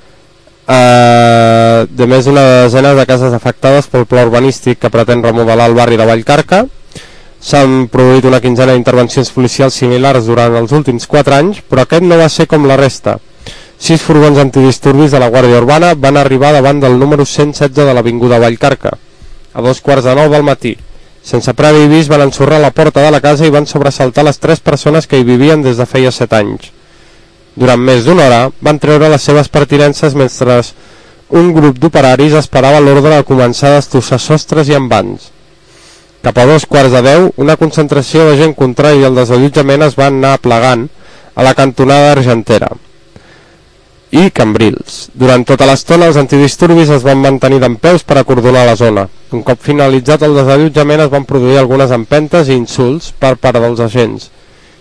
eh, de més d'una desena de cases afectades pel pla urbanístic que pretén remodelar el barri de Vallcarca. S'han produït una quinzena d'intervencions policials similars durant els últims quatre anys, però aquest no va ser com la resta. Sis furgons antidisturbis de la Guàrdia Urbana van arribar davant del número cent setze de l'Avinguda Vallcarca a dos quarts de nou del matí. Sense previ avís van ensorrar la porta de la casa i van sobresaltar les tres persones que hi vivien des de feia set anys. Durant més d'una hora van treure les seves pertinences mentre un grup d'operaris esperava l'ordre de començar a destrossar sostres i envans. Cap a dos quarts de deu, una concentració de gent contrària al desallotjament es va anar plegant a la cantonada Argentera i Cambrils. Durant tota l'estona els antidisturbis es van mantenir dempeus per acordonar la zona. Un cop finalitzat el desallotjament es van produir algunes empentes i insults per part dels agents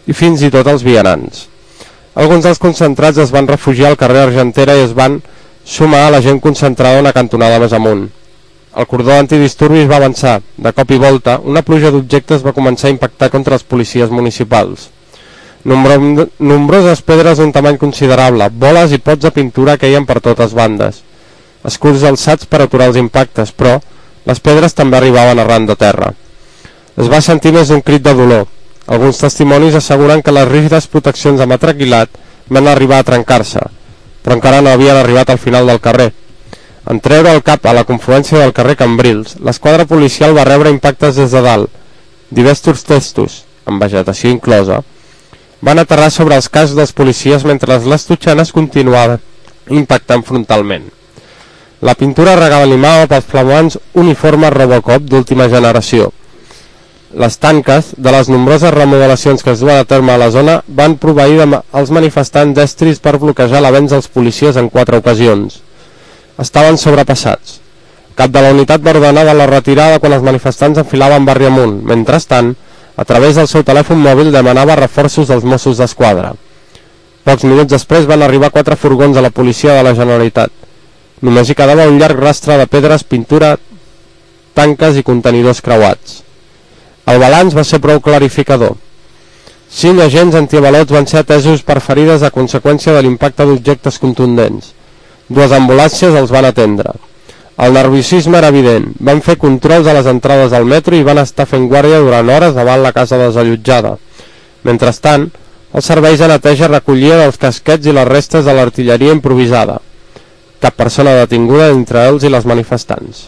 i fins i tot els vianants. Alguns dels concentrats es van refugiar al carrer Argentera i es van sumar a la gent concentrada una cantonada més amunt. El cordó antidisturbis va avançar. De cop i volta, una pluja d'objectes va començar a impactar contra els policies municipals. Nombro nombroses pedres d'un tamany considerable, boles i pots de pintura queien per totes bandes. Escuts alçats per aturar els impactes, però les pedres també arribaven arran de terra. Es va sentir més d'un crit de dolor. Alguns testimonis asseguren que les rígides proteccions de matraquilat van arribar a trencar-se, però encara no havien arribat al final del carrer. En treure el cap a la confluència del carrer Cambrils, l'esquadra policial va rebre impactes des de dalt. Diversos testos, amb vegetació inclosa, van aterrar sobre els cascs dels policies mentre les totxanes continuaven impactant frontalment. La pintura regalimava pels flamants uniformes Robocop d'última generació. Les tanques de les nombroses remodelacions que es duen a terme a la zona van proveir als manifestants d'estris per bloquejar l'avenç dels policies en quatre ocasions. Estaven sobrepassats. Cap de la unitat va ordenar la retirada quan els manifestants enfilaven barri amunt. Mentrestant, a través del seu telèfon mòbil demanava reforços dels Mossos d'Esquadra. Pocs minuts després van arribar quatre furgons de la policia de la Generalitat. Només hi quedava un llarg rastre de pedres, pintura, tanques i contenidors creuats. El balanç va ser prou clarificador. Cinc agents antiavalots van ser atesos per ferides a conseqüència de l'impacte d'objectes contundents. Dues ambulàncies els van atendre. El nerviosisme era evident. Van fer controls a les entrades del metro i van estar fent guàrdia durant hores davant la casa desallotjada. Mentrestant, els serveis de neteja recollien els casquets i les restes de l'artilleria improvisada. Cap persona detinguda entre ells i les manifestants.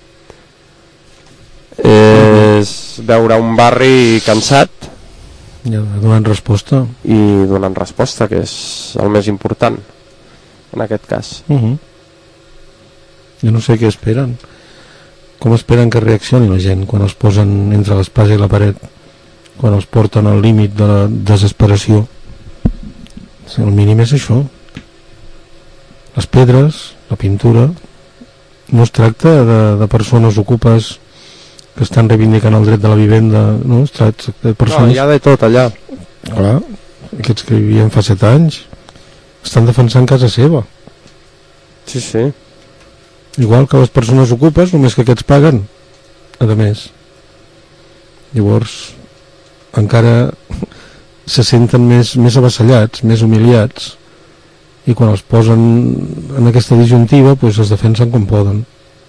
És veure un barri cansat ja, donant resposta i donant resposta, que és el més important en aquest cas. uh -huh. Jo no sé què esperen, com esperen que reaccioni la gent quan els posen entre l'espasa i la paret, quan els porten al límit de la desesperació. El mínim és això, les pedres, la pintura. No es tracta de, de persones ocupes que estan reivindicant el dret de la vivenda, no? Es tracta de persones... No, hi ha de tot allà. Clar, aquests que vivien fa set anys estan defensant casa seva. Sí, sí. Igual que les persones ocupes, només que aquests paguen, a més. Llavors, encara se senten més, més avassallats, més humiliats, i quan els posen en aquesta disjuntiva, doncs es defensen com poden.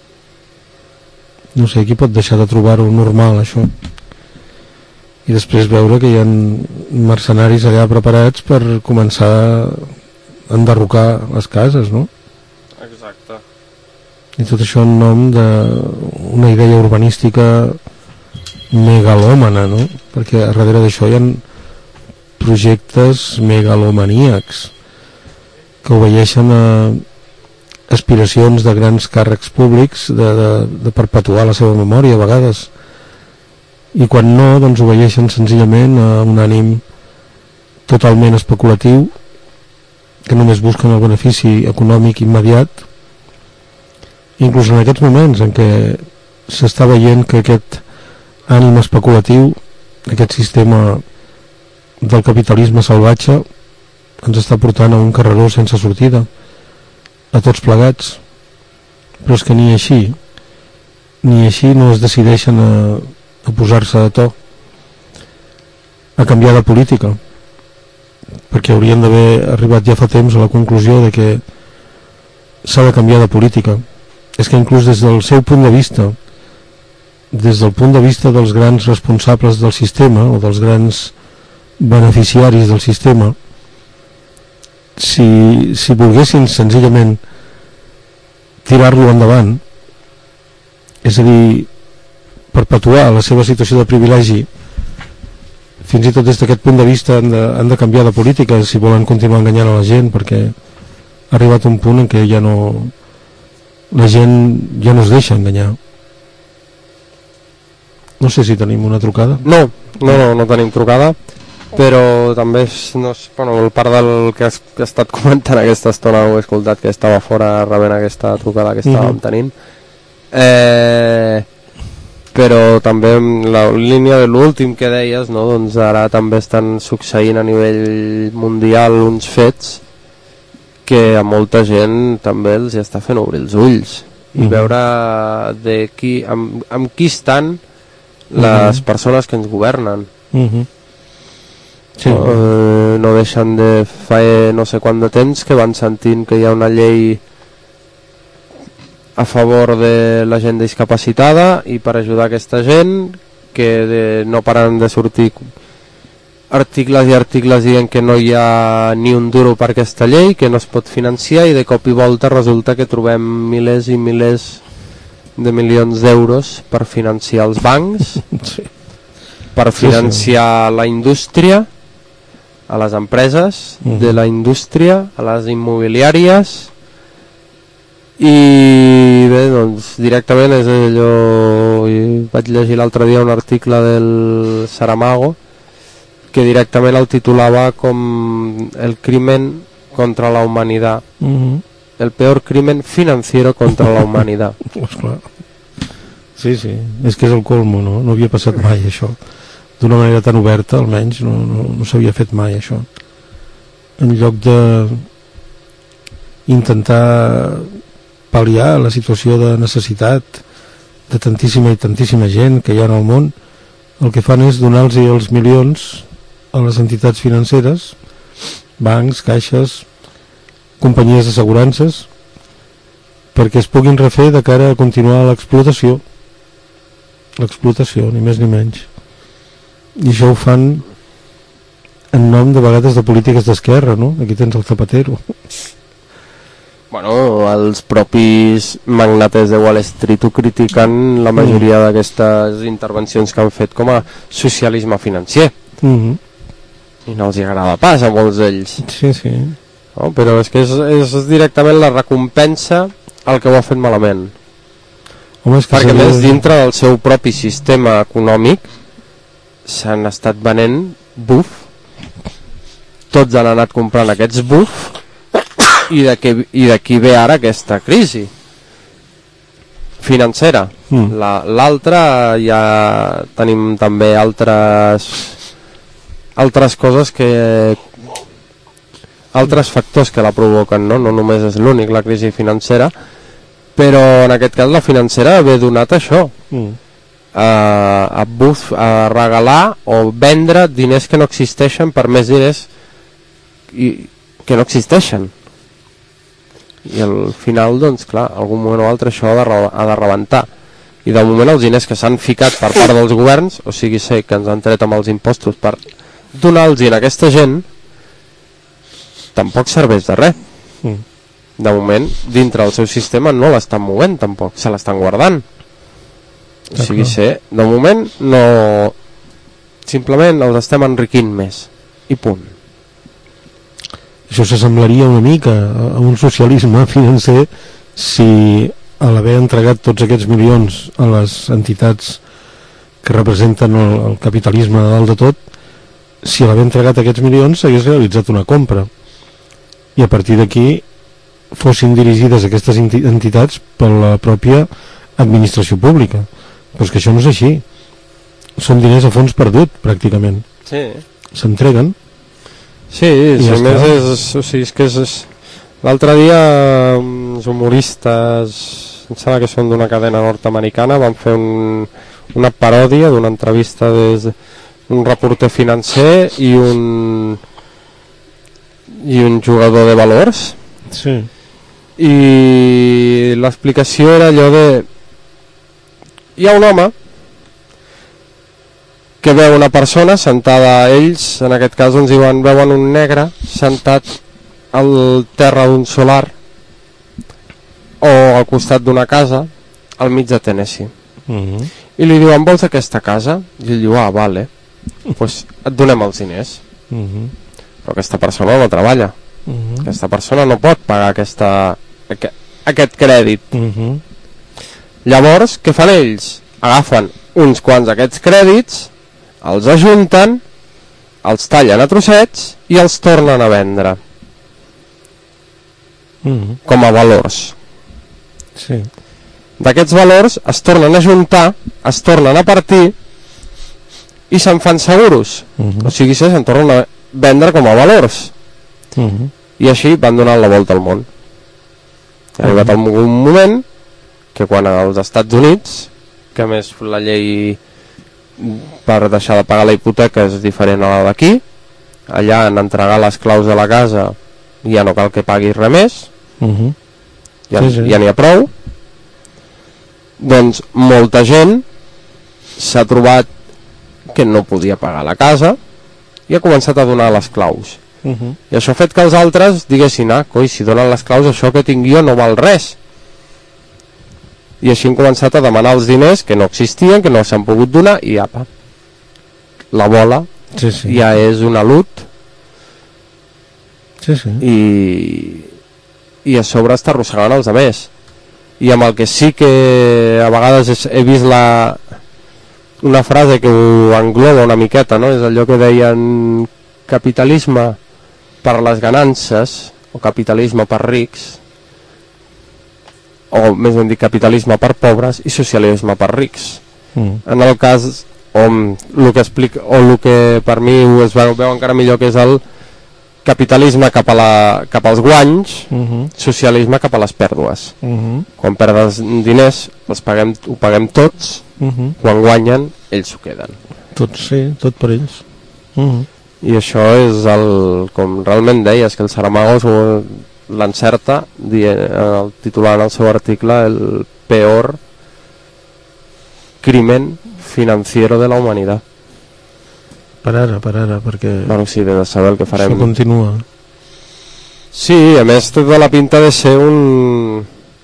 No sé, qui pot deixar de trobar-ho normal, això? I després veure que hi ha mercenaris allà preparats per començar a enderrocar les cases, no? Exacte. I tot això en nom d'una idea urbanística megalòmana, no? Perquè a darrere d'això hi ha projectes megalomaníacs que obeeixen a aspiracions de grans càrrecs públics de, de, de perpetuar la seva memòria a vegades, i quan no, doncs obeeixen senzillament a un ànim totalment especulatiu, que només busquen el benefici econòmic immediat. Inclús en aquests moments en què s'està veient que aquest ànim especulatiu, aquest sistema del capitalisme salvatge, ens està portant a un carreró sense sortida, a tots plegats. Però és que ni així ni així no es decideixen a, a posar-se a to, a canviar de política, perquè haurien d'haver arribat ja fa temps a la conclusió de que s'ha de canviar de política. És que inclús des del seu punt de vista, des del punt de vista dels grans responsables del sistema o dels grans beneficiaris del sistema, si, si volguessin senzillament tirar-lo endavant, és a dir, perpetuar la seva situació de privilegi, fins i tot des d'aquest punt de vista han de, han de canviar de política si volen continuar enganyant a la gent, perquè ha arribat un punt en què ja no, la gent ja no es deixa enganyar. No sé si tenim una trucada. No, no, no, no tenim trucada, però també és, no, bueno, el part del que has, que has estat comentant aquesta estona, ho he escoltat, que estava fora rebent aquesta trucada que estàvem mm-hmm. tenint. Eh, però també en la línia de l'últim que deies, no? Doncs ara també estan succeint a nivell mundial uns fets que a molta gent també els està fent obrir els ulls i Mm. veure de qui, amb, amb qui estan les Mm. persones que ens governen. Mhm. Sí. No, eh, no deixen de fa no sé quant de temps que van sentint que hi ha una llei a favor de la gent discapacitada i per ajudar aquesta gent que de, no paren de sortir articles i articles dient que no hi ha ni un duro per aquesta llei, que no es pot financiar, i de cop i volta resulta que trobem milers i milers de milions d'euros per financiar els bancs, Sí. per financiar sí, sí. la indústria, a les empreses Mhm. de la indústria, a les immobiliàries, i bé, doncs directament és allò. I vaig llegir l'altre dia un article del Saramago que directament el titulava com el crimen contra la humanitat, Mhm. el peor crimen financiero contra la humanitat. Pues clar. Sí, sí, és que és el colmo, no? No havia passat mai això. D'una manera tan oberta, almenys, no, no, no s'havia fet mai això. En lloc de intentar pal·liar la situació de necessitat de tantíssima i tantíssima gent que hi ha en el món, el que fan és donar-los els milions a les entitats financeres, bancs, caixes, companyies d'assegurances, perquè es puguin refer de cara a continuar l'explotació, l'explotació, ni més ni menys. I això ho fan en nom de vegades de polítiques d'esquerra, no? Aquí tens el Zapatero. Bueno, els propis magnates de Wall Street ho critiquen la majoria mm. d'aquestes intervencions que han fet com a socialisme financer. Mm-hmm. I no els hi agrada pas a molts d'ells. Sí, sí. No? Però és que és, és directament la recompensa al que ho ha fet malament. Home, és que perquè seria... més dintre del seu propi sistema econòmic s'han estat venent buf, tots han anat comprant aquests buf, i d'aquí ve ara aquesta crisi financera. Mm. L'altra ja tenim també altres altres coses que altres factors que la provoquen, no? No només és l'únic la crisi financera, però en aquest cas la financera ve donat això, Mm. a, a, buf, a regalar o vendre diners que no existeixen per més diners i, que no existeixen, i al final, doncs clar, algun moment o altre això ha de, ha de rebentar, i de moment els diners que s'han ficat per part dels governs, o sigui sé que ens han tret amb els impostos per donar-los a aquesta gent, tampoc serveix de res. Mm. De moment, dintre del seu sistema no l'estan movent tampoc, se l'estan guardant. O sigui sé, de moment no, simplement els estem enriquint més i punt. Això s'assemblaria una mica a un socialisme financer si a l'haver entregat tots aquests milions a les entitats que representen el, el capitalisme de dalt de tot, si a l'haver entregat aquests milions s'hagués realitzat una compra i a partir d'aquí fossin dirigides aquestes entitats per la pròpia administració pública. Però és que això no és així, són diners a fons perdut pràcticament. Sí. S'entreguen. Sí, sí, ja més és, o sigui, és que és, és... L'altre dia uns humoristes, em sembla que són d'una cadena nord-americana, van fer un, una paròdia d'una entrevista d'un reporter financer i un i un jugador de valors. Sí. I l'explicació era allò de hi ha un home que veu una persona sentada, ells en aquest cas doncs diuen, veuen un negre sentat al terra d'un solar o al costat d'una casa al mig de Tennessee. Mm-hmm. I li diuen, vols aquesta casa? I ell diu, ah, vale, pues et donem els diners. Mm-hmm. Però aquesta persona no treballa. Mm-hmm. Aquesta persona no pot pagar aquesta, aquest, aquest crèdit. Mm-hmm. Llavors, què fan ells? Agafen uns quants d'aquests crèdits, els ajunten, els tallen a trossets i els tornen a vendre. Mm-hmm. Com a valors. Sí. D'aquests valors es tornen a juntar es tornen a partir i se'n fan seguros. Uh-huh. O sigui, se'n tornen a vendre com a valors. Uh-huh. I així van donant la volta al món. Ha arribat uh-huh. un moment que quan als Estats Units, que a més la llei per deixar de pagar la hipoteca és diferent a la d'aquí, allà en entregar les claus de la casa ja no cal que paguis res més, uh-huh. ja, sí, sí. ja n'hi ha prou, doncs molta gent s'ha trobat que no podia pagar la casa i ha començat a donar les claus. Uh-huh. I això ha fet que els altres diguessin, ah, coi, si donen les claus això que tinc jo no val res. I així han començat a demanar els diners que no existien, que no s'han pogut donar, i apa, la bola sí, sí. ja és una lut sí, sí. I, i a sobre està arrossegant els altres. I amb el que sí que a vegades he vist la, una frase que ho engloba una miqueta, no? És allò que deien capitalisme per les ganances o capitalisme per rics, o més ben dit capitalisme per pobres i socialisme per rics. Mm. En el cas on el que explica, o el que per mi es veu, veu encara millor, que és el capitalisme cap, a la, cap als guanys, uh-huh. socialisme cap a les pèrdues. Uh-huh. Quan perden diners els paguem, ho paguem tots, uh-huh. quan guanyen ells s'ho queden. Tot, sí, tot per ells. Uh-huh. I això és el, com realment deies, que el Saramago l'encerta el titular en el seu article el peor crimen financiero de la humanitat. Per ara, per ara, perquè bueno, sí, de saber el que farem. Això continua. Sí, a més té tota la pinta de ser un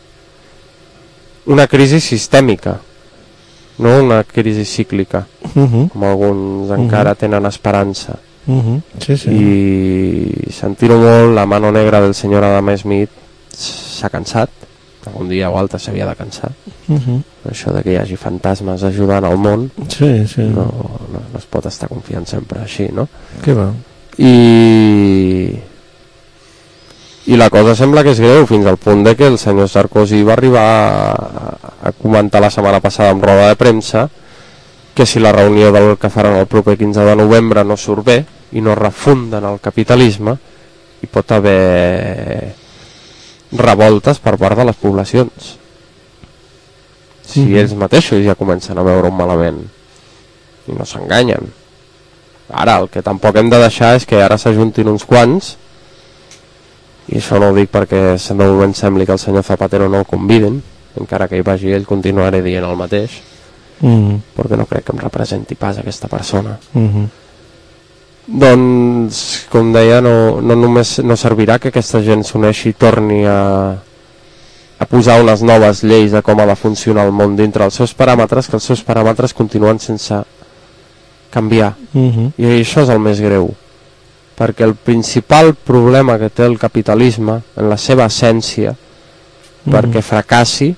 una crisi sistèmica, no una crisi cíclica, uh-huh. com alguns encara uh-huh. tenen esperança. Uh-huh. Sí, sí. I sentir-ho molt, la mano negra del senyor Adam Smith s'ha cansat, algun dia o altre s'havia de cansar. Uh-huh. Això de que hi hagi fantasmes ajudant al món, sí, sí. No, no, no es pot estar confiant sempre així, no? Què va? I i la cosa sembla que és greu, fins al punt de que el senyor Sarkozy va arribar a, a comentar la setmana passada en roda de premsa que si la reunió del que faran el proper quinze de novembre no surt bé i no refunden el capitalisme, hi pot haver revoltes per part de les poblacions. Si mm-hmm. ells mateixos ja comencen a veure un malament i no s'enganyen. Ara el que tampoc hem de deixar és que ara s'ajuntin uns quants, i això no ho dic perquè de moment sembli que el senyor Zapatero no el conviden, encara que hi vagi ell continuaré dient el mateix, mm. perquè no crec que em representi pas aquesta persona. Mm-hmm. Doncs, com deia, no, no només no servirà que aquesta gent s'uneixi i torni a, a posar unes noves lleis de com ha de funcionar el món dintre els seus paràmetres, que els seus paràmetres continuen sense canviar. Mm-hmm. I això és el més greu, perquè el principal problema que té el capitalisme en la seva essència, mm-hmm. perquè fracassi,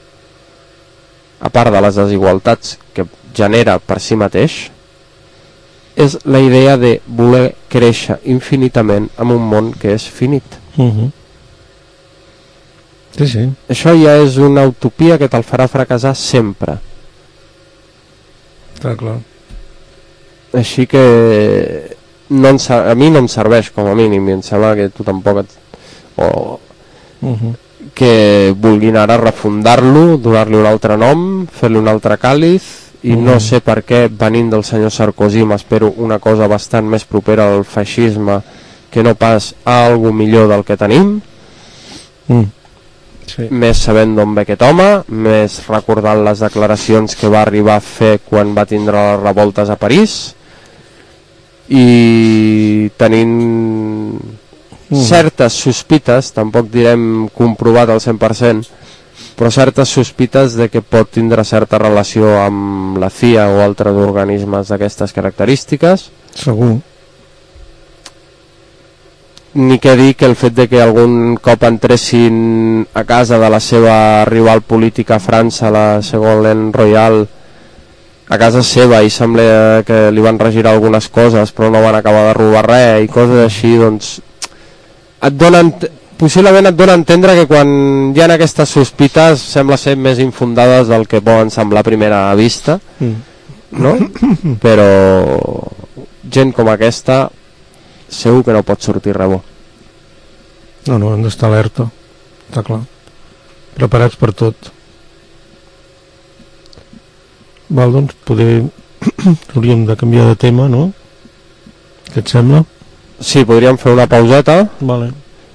a part de les desigualtats que genera per si mateix, és la idea de voler créixer infinitament en un món que és finit. Uh-huh. Sí, sí. Això ja és una utopia que te'l farà fracassar sempre. Clar, clar. Així que no en, a mi no em serveix com a mínim, i em sembla que tu tampoc et, o uh-huh. que vulguin ara refundar-lo, donar-li un altre nom, fer-li un altre càliz, i mm. no sé per què venint del senyor Sarkozy m'espero una cosa bastant més propera al feixisme que no pas a algo millor del que tenim. Mm. Sí. Més sabent d'on ve aquest home, més recordant les declaracions que va arribar a fer quan va tindre les revoltes a París, i tenint mm. certes sospites, tampoc direm comprovat al cent per cent, però certes sospites de que pot tindre certa relació amb la C I A o altres organismes d'aquestes característiques. Segur. Ni que dir que el fet de que algun cop entressin a casa de la seva rival política a França, la Ségolène Royal, a casa seva, i sembla que li van regirar algunes coses però no van acabar de robar res i coses així, doncs et donen... possiblement et dona a entendre que quan hi ha aquestes sospites sembla ser més infundades del que poden semblar a primera vista, mm. no? Però gent com aquesta segur que no pot sortir res bo. No, no, hem d'estar alerta, està clar, preparats per tot. Val, doncs poder hauríem de canviar de tema, no? Què et sembla? Sí, podríem fer una pauseta. Vale.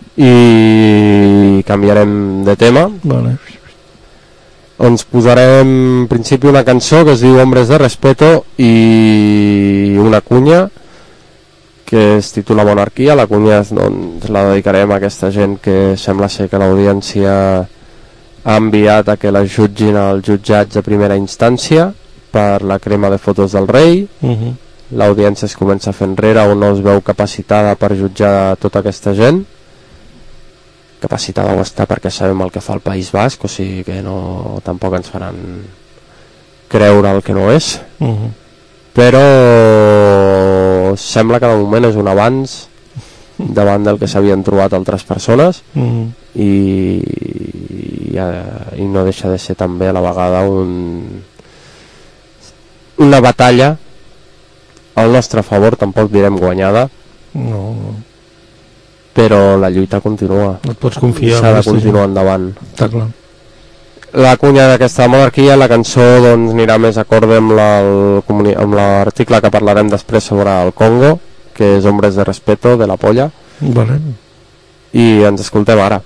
I canviarem de tema. Vale. Ens posarem en principi una cançó que es diu Hombres de Respeto i una cunya que es titula Monarquia. La cunya doncs, la dedicarem a aquesta gent que sembla ser que l'audiència ha enviat a que la jutgin als jutjats de primera instància per la crema de fotos del rei. Uh-huh. L'audiència es comença a fer enrere o no es veu capacitada per jutjar tota aquesta gent. Capacitada ho està perquè sabem el que fa el País Basc, o sigui que no, tampoc ens faran creure el que no és. Uh-huh. Però sembla que de moment és un avanç davant del que s'havien trobat altres persones. Uh-huh. i, i, i no deixa de ser també a la vegada un, una batalla al nostre favor, tampoc direm guanyada. No, no. Però la lluita continua. No et pots confiar. S'ha de continuar endavant. Està clar. La cunya d'aquesta monarquia, la cançó doncs, anirà més acorde amb l'article que parlarem després sobre el Congo, que és Hombres de Respeto, de la Polla. Vale. I ens escoltem ara.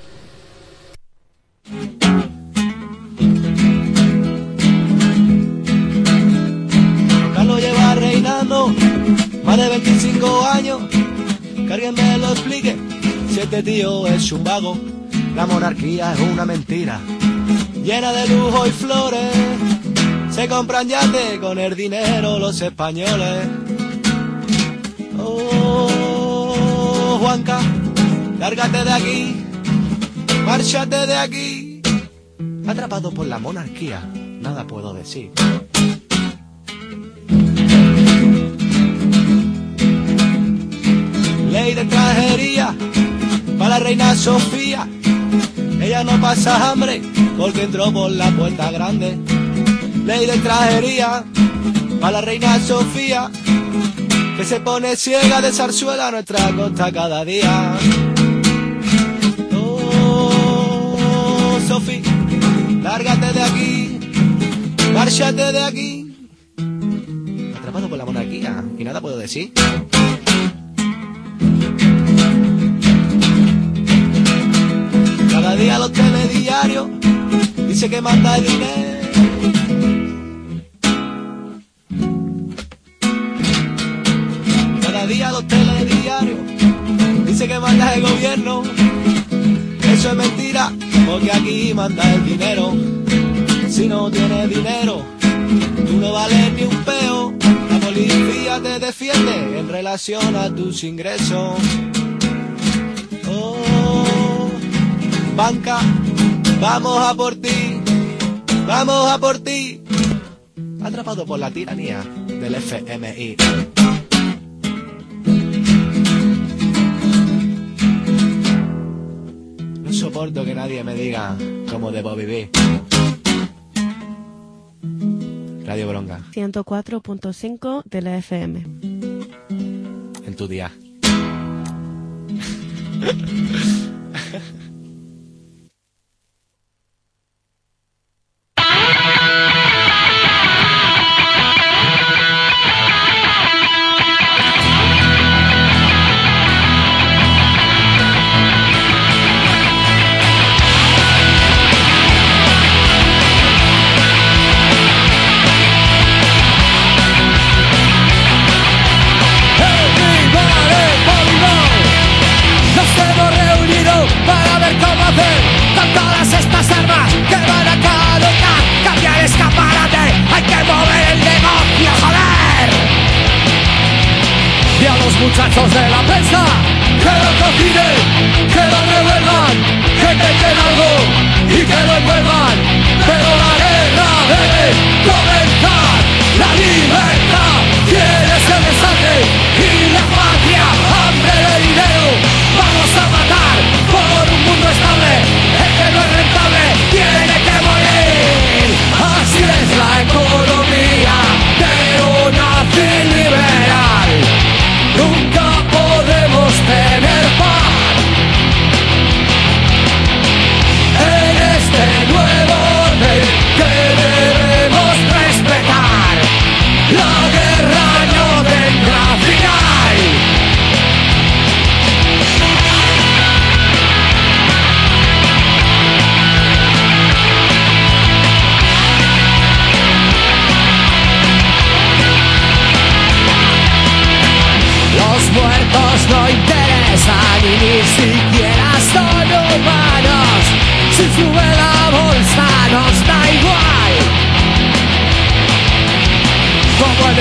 Carlos lleva reinando más de veinticinco años. Que alguien me lo explique si este tío es un vago. La monarquía es una mentira llena de lujo y flores. Se compran yates con el dinero los españoles. Oh, Juanca, lárgate de aquí, márchate de aquí. Atrapado por la monarquía, nada puedo decir. Ley de extranjería para la reina Sofía. Ella no pasa hambre porque entró por la puerta grande. Ley de extranjería para la reina Sofía, que se pone ciega de zarzuela a nuestra costa cada día. Oh, Sofía, lárgate de aquí, márchate de aquí. Atrapado por la monarquía y nada puedo decir. Cada día los telediarios dice que manda el dinero. Cada día los telediarios dice que manda el gobierno. Eso es mentira, porque aquí manda el dinero. Si no tienes dinero, tú no vales ni un peo. La policía te defiende en relación a tus ingresos. Oh, banca, vamos a por ti, vamos a por ti. Atrapado por la tiranía del F M I. No soporto que nadie me diga cómo debo vivir. Radio Bronca. ciento cuatro punto cinco de la F M. En tu día. Muchachos de la prensa, que lo cocinen, que lo revuelvan, que tengan algo y que lo envuelvan. Pero la guerra debe comenzar. La libertad quiere ser desate y la patria hambre de dinero. Vamos a matar por un mundo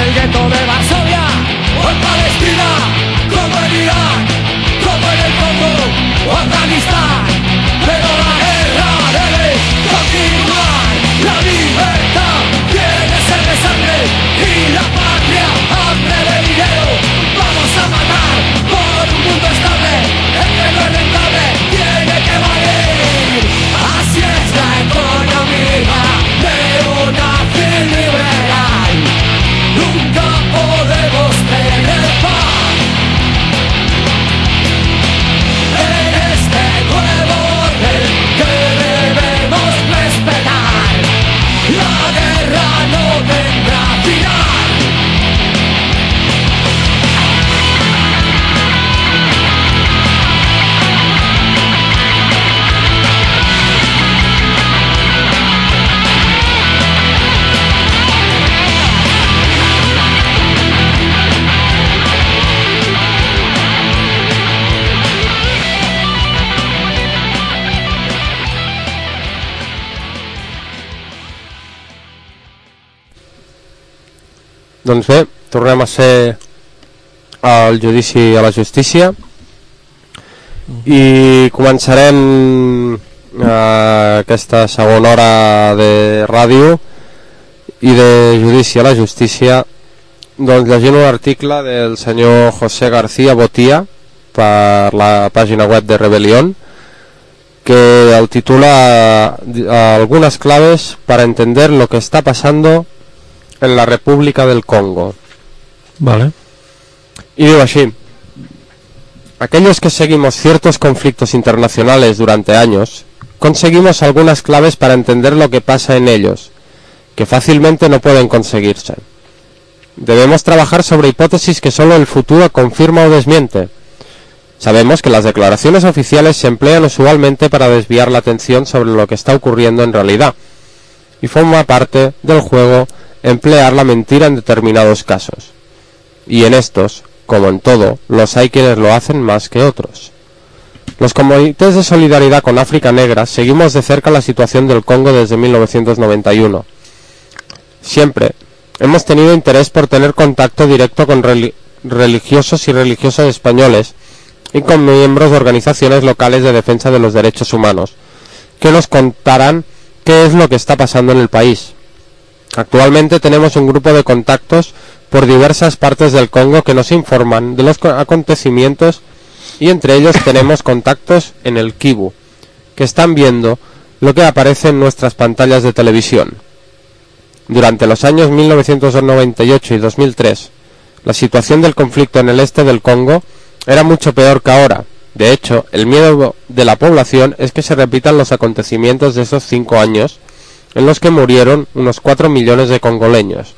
el gueto de Varsovia o en Palestina, como en Irak, como en el Congo o Afganistán. Pero la guerra debe continuar, la libertad tiene sed de sangre y la patria hambre de dinero. Vamos a matar por un mundo estable, el que no es rentable tiene que valer. Así es la economía de una fin liberal. Nunca podemos tener paz en este nuevo orden que debemos respetar. La guerra no tendrá final. Doncs bé, tornem a ser al judici a la justícia i començarem eh, aquesta segona hora de ràdio i de judici a la justícia doncs llegint un article del senyor José García Botia per la pàgina web de Rebelión que el titula Algunas claves para entender lo que está pasando en la República del Congo. Vale. Y digo así: aquellos que seguimos ciertos conflictos internacionales durante años, conseguimos algunas claves para entender lo que pasa en ellos, que fácilmente no pueden conseguirse. Debemos trabajar sobre hipótesis que solo el futuro confirma o desmiente. Sabemos que las declaraciones oficiales se emplean usualmente para desviar la atención sobre lo que está ocurriendo en realidad, y forma parte del juego emplear la mentira en determinados casos. Y en estos, como en todo, los hay quienes lo hacen más que otros. Los comités de solidaridad con África Negra seguimos de cerca la situación del Congo desde mil novecientos noventa y uno. Siempre hemos tenido interés por tener contacto directo con relig- religiosos y religiosas españoles y con miembros de organizaciones locales de defensa de los derechos humanos, que nos contarán qué es lo que está pasando en el país. Actualmente tenemos un grupo de contactos por diversas partes del Congo que nos informan de los acontecimientos y entre ellos tenemos contactos en el Kivu, que están viendo lo que aparece en nuestras pantallas de televisión. Durante los años mil novecientos noventa y ocho y dos mil tres, la situación del conflicto en el este del Congo era mucho peor que ahora. De hecho, el miedo de la población es que se repitan los acontecimientos de esos cinco años en los que murieron unos cuatro millones de congoleños.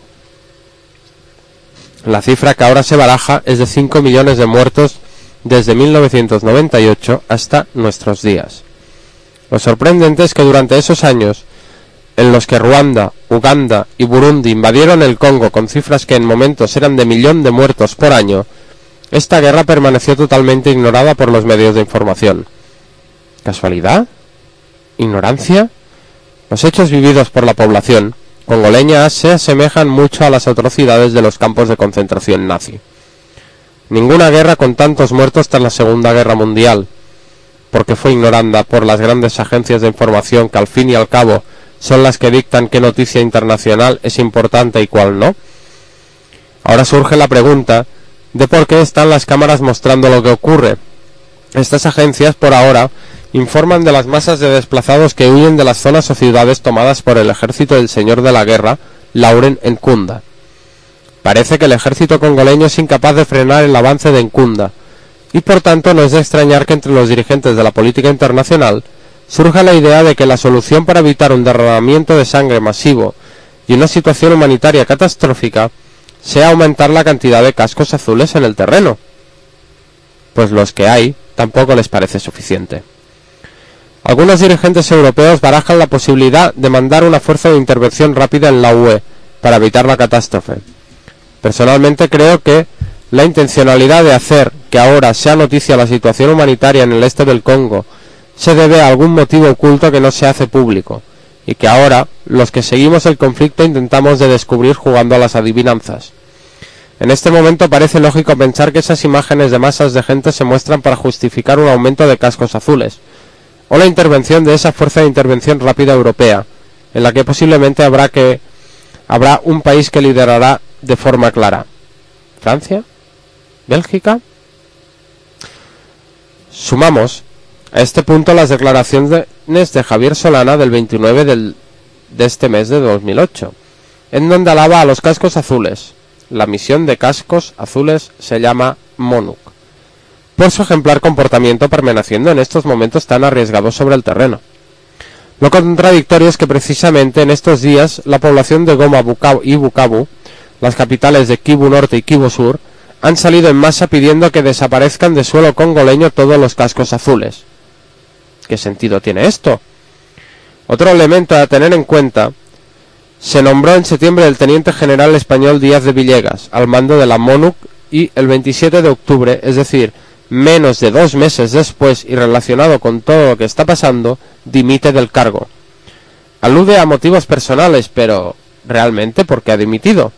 La cifra que ahora se baraja es de cinco millones de muertos desde mil novecientos noventa y ocho hasta nuestros días. Lo sorprendente es que durante esos años, en los que Ruanda, Uganda y Burundi invadieron el Congo con cifras que en momentos eran de millón de muertos por año, esta guerra permaneció totalmente ignorada por los medios de información. ¿Casualidad? ¿Ignorancia? Los hechos vividos por la población congoleña se asemejan mucho a las atrocidades de los campos de concentración nazi. Ninguna guerra con tantos muertos tras la Segunda Guerra Mundial, porque fue ignorada por las grandes agencias de información que al fin y al cabo son las que dictan qué noticia internacional es importante y cuál no. Ahora surge la pregunta de por qué están las cámaras mostrando lo que ocurre. Estas agencias, por ahora, informan de las masas de desplazados que huyen de las zonas o ciudades tomadas por el ejército del señor de la guerra, Lauren Nkunda. Parece que el ejército congoleño es incapaz de frenar el avance de Nkunda, y por tanto no es de extrañar que entre los dirigentes de la política internacional surja la idea de que la solución para evitar un derramamiento de sangre masivo y una situación humanitaria catastrófica sea aumentar la cantidad de cascos azules en el terreno, pues los que hay tampoco les parece suficiente. Algunos dirigentes europeos barajan la posibilidad de mandar una fuerza de intervención rápida en la U E para evitar la catástrofe. Personalmente creo que la intencionalidad de hacer que ahora sea noticia la situación humanitaria en el este del Congo se debe a algún motivo oculto que no se hace público y que ahora, los que seguimos el conflicto, intentamos de descubrir jugando a las adivinanzas. En este momento parece lógico pensar que esas imágenes de masas de gente se muestran para justificar un aumento de cascos azules, o la intervención de esa fuerza de intervención rápida europea, en la que posiblemente habrá que habrá un país que liderará de forma clara. ¿Francia? ¿Bélgica? Sumamos a este punto las declaraciones de Javier Solana del veintinueve del, de este mes de dos mil ocho, en donde alaba a los cascos azules. La misión de cascos azules se llama MONUC, por su ejemplar comportamiento permaneciendo en estos momentos tan arriesgados sobre el terreno. Lo contradictorio es que precisamente en estos días la población de Goma y Bukavu, las capitales de Kivu Norte y Kivu Sur, han salido en masa pidiendo que desaparezcan de suelo congoleño todos los cascos azules. ¿Qué sentido tiene esto? Otro elemento a tener en cuenta: se nombró en septiembre el teniente general español Díaz de Villegas al mando de la MONUC y el veintisiete de octubre, es decir, menos de dos meses después y relacionado con todo lo que está pasando, dimite del cargo. Alude a motivos personales, pero ¿realmente por qué ha dimitido?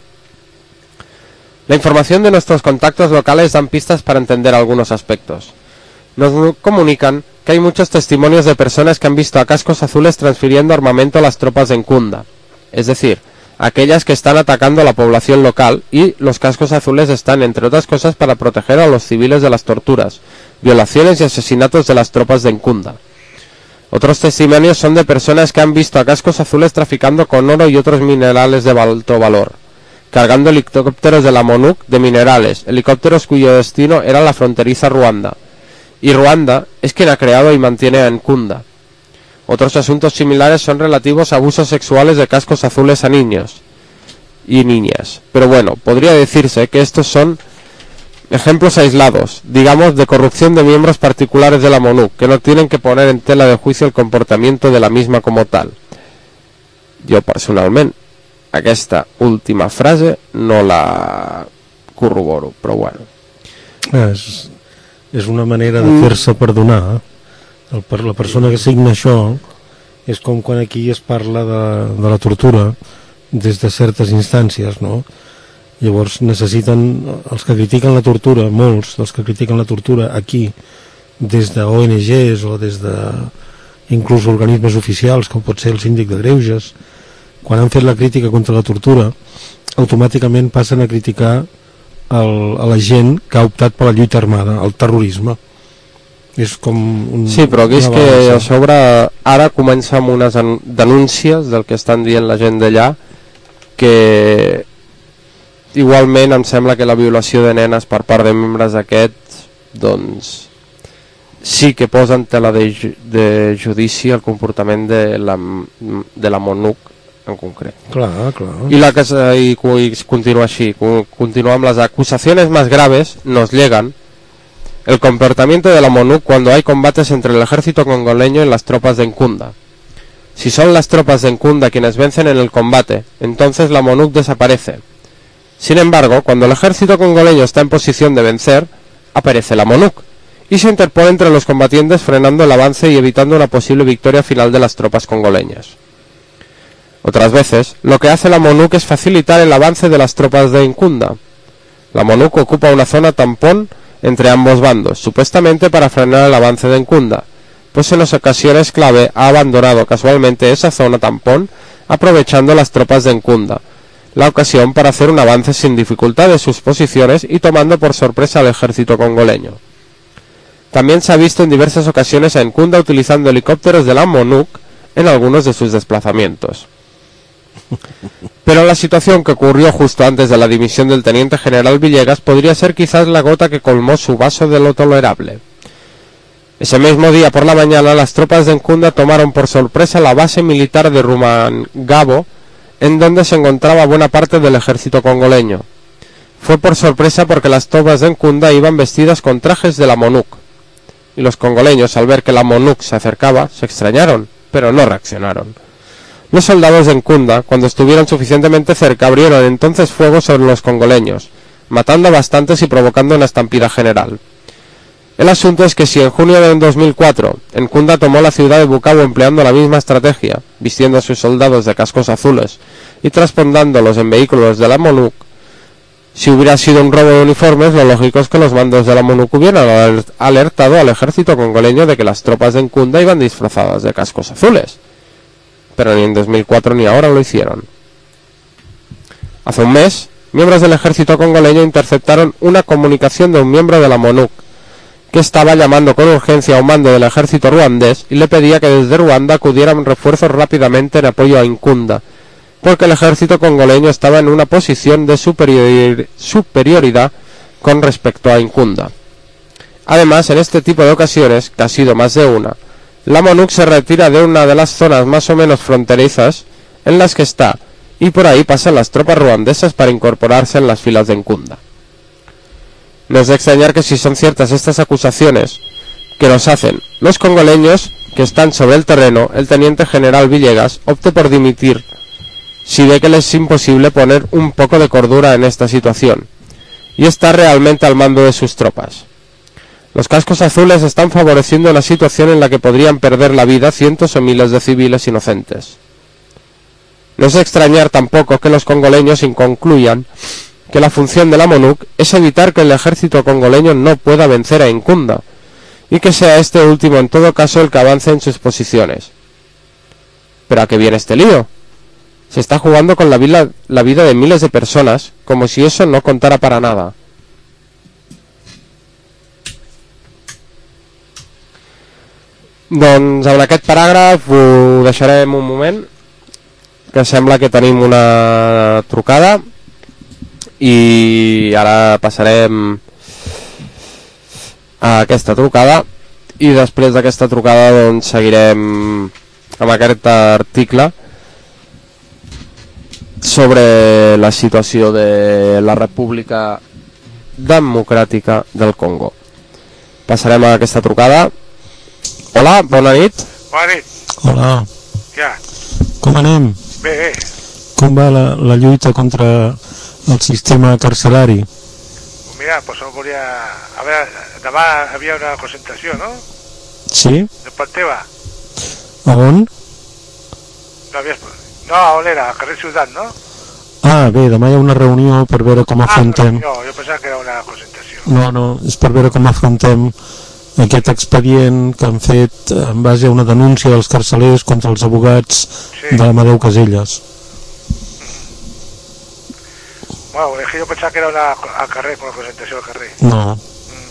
La información de nuestros contactos locales dan pistas para entender algunos aspectos. Nos comunican que hay muchos testimonios de personas que han visto a cascos azules transfiriendo armamento a las tropas de Nkunda, es decir, aquellas que están atacando a la población local, y los cascos azules están, entre otras cosas, para proteger a los civiles de las torturas, violaciones y asesinatos de las tropas de Nkunda. Otros testimonios son de personas que han visto a cascos azules traficando con oro y otros minerales de alto valor, cargando helicópteros de la MONUC de minerales, helicópteros cuyo destino era la fronteriza Ruanda, y Ruanda es quien ha creado y mantiene a Nkunda. Otros asuntos similares son relativos a abusos sexuales de cascos azules a niños y niñas, pero bueno, podría decirse que estos son ejemplos aislados, digamos, de corrupción de miembros particulares de la MONUC, que no tienen que poner en tela de juicio el comportamiento de la misma como tal. Jo, personalment, aquesta última frase no la corroboro, però bueno. És, és una manera de fer-se perdonar. El, per la persona que signa això és com quan aquí es parla de, de la tortura des de certes instàncies, no? Llavors necessiten, els que critiquen la tortura, molts dels que critiquen la tortura aquí, des de O N Ges o des de inclús organismes oficials, com pot ser el síndic de Greuges, quan han fet la crítica contra la tortura, automàticament passen a criticar el, a la gent que ha optat per la lluita armada, el terrorisme. És com un... Sí, però aquí és que a sobre ara comença amb unes denúncies del que estan dient la gent d'allà, que igualment em sembla que la violació de nenes per part de membres d'aquests, doncs sí que posa en tela de, de judici el comportament de la, de la MONUC en concret. Clar, clar. Y la que y, y continúa así, continuamos. Las acusaciones más graves nos llegan el comportamiento de la MONUC cuando hay combates entre el ejército congoleño y las tropas de Nkunda. Si son las tropas de Nkunda quienes vencen en el combate, entonces la MONUC desaparece. Sin embargo, cuando el ejército congoleño está en posición de vencer, aparece la MONUC y se interpone entre los combatientes, frenando el avance y evitando una posible victoria final de las tropas congoleñas. Otras veces, lo que hace la MONUC es facilitar el avance de las tropas de Nkunda. La MONUC ocupa una zona tampón entre ambos bandos, supuestamente para frenar el avance de Nkunda, pues en las ocasiones clave ha abandonado casualmente esa zona tampón, aprovechando las tropas de Nkunda, la ocasión para hacer un avance sin dificultad de sus posiciones y tomando por sorpresa al ejército congoleño. También se ha visto en diversas ocasiones a Nkunda utilizando helicópteros de la MONUC en algunos de sus desplazamientos. Pero la situación que ocurrió justo antes de la dimisión del teniente general Villegas podría ser quizás la gota que colmó su vaso de lo tolerable. Ese mismo día por la mañana las tropas de Nkunda tomaron por sorpresa la base militar de Rumangabo, en donde se encontraba buena parte del ejército congoleño. Fue por sorpresa porque las tropas de Nkunda iban vestidas con trajes de la MONUC, y los congoleños, al ver que la MONUC se acercaba, se extrañaron, pero no reaccionaron. Los soldados de Nkunda, cuando estuvieron suficientemente cerca, abrieron entonces fuego sobre los congoleños, matando a bastantes y provocando una estampida general. El asunto es que si en junio de dos mil cuatro Encunda tomó la ciudad de Bukavu empleando la misma estrategia, vistiendo a sus soldados de cascos azules y transportándolos en vehículos de la MONUC, si hubiera sido un robo de uniformes, lo lógico es que los mandos de la MONUC hubieran alertado al ejército congoleño de que las tropas de Encunda iban disfrazadas de cascos azules. Pero ni en dos mil cuatro ni ahora lo hicieron. Hace un mes, miembros del ejército congoleño interceptaron una comunicación de un miembro de la MONUC que estaba llamando con urgencia a un mando del ejército ruandés y le pedía que desde Ruanda acudieran refuerzos rápidamente en apoyo a Encunda, porque el ejército congoleño estaba en una posición de superior, superioridad con respecto a Encunda. Además, en este tipo de ocasiones, que ha sido más de una, la MONUC se retira de una de las zonas más o menos fronterizas en las que está, y por ahí pasan las tropas ruandesas para incorporarse en las filas de Encunda. No es de extrañar que si son ciertas estas acusaciones que nos hacen los congoleños que están sobre el terreno, el teniente general Villegas opte por dimitir si ve que les es imposible poner un poco de cordura en esta situación, y está realmente al mando de sus tropas. Los cascos azules están favoreciendo una situación en la que podrían perder la vida cientos o miles de civiles inocentes. No es de extrañar tampoco que los congoleños concluyan que la función de la MONUC es evitar que el ejército congoleño no pueda vencer a Encunda, y que sea este último en todo caso el que avance en sus posiciones. ¿Pero a qué viene este lío? Se está jugando con la vida, la vida de miles de personas, como si eso no contara para nada. Doncs amb aquest paràgraf ho deixarem un moment, que sembla que tenim una trucada, i ara passarem a aquesta trucada, i després d'aquesta trucada doncs seguirem amb aquest article sobre la situació de la República Democràtica del Congo. Passarem a aquesta trucada. Hola, bona nit. Bona nit. Hola. Ja. Com anem? Bé, bé. Com va la, la lluita contra el sistema carcelari? Pues mira, pues no volia... A veure, demà havia una concentració, no? Sí? De part teva. A on? No, havies... no, on era? Al carrer Ciutat, no? Ah, bé, demà hi ha una reunió per veure com afrontem... Ah, no, jo pensava que era una concentració. No, no, és per veure com afrontem aquest expedient que han fet en base a una denúncia dels carcelers contra els abogats sí. de Amadeu Caselles. Bueno, és que jo pensava que era una, al carrer, una concentració al carrer. No. Mm.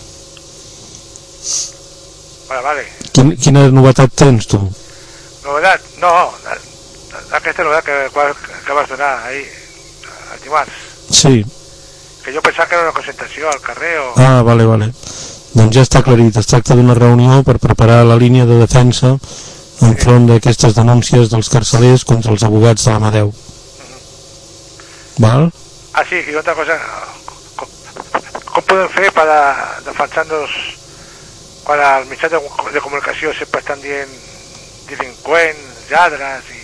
Vale, vale. Quin, quina novetat tens, tu? Novetat? No, aquesta novetat que, que vas donar ahir, el dimarts. Sí. Que jo pensava que era una concentració al carrer o... Ah, vale, vale. Doncs ja està aclarit, es tracta d'una reunió per preparar la línia de defensa enfront d'aquestes denúncies dels carcelers contra els abogats de l'Amadeu. Mm-hmm. Val? Ah, sí, y otra cosa, ¿cómo, cómo pueden hacer para defensarnos cuando los mitjans de, de comunicación siempre están bien delincuents, lladres i,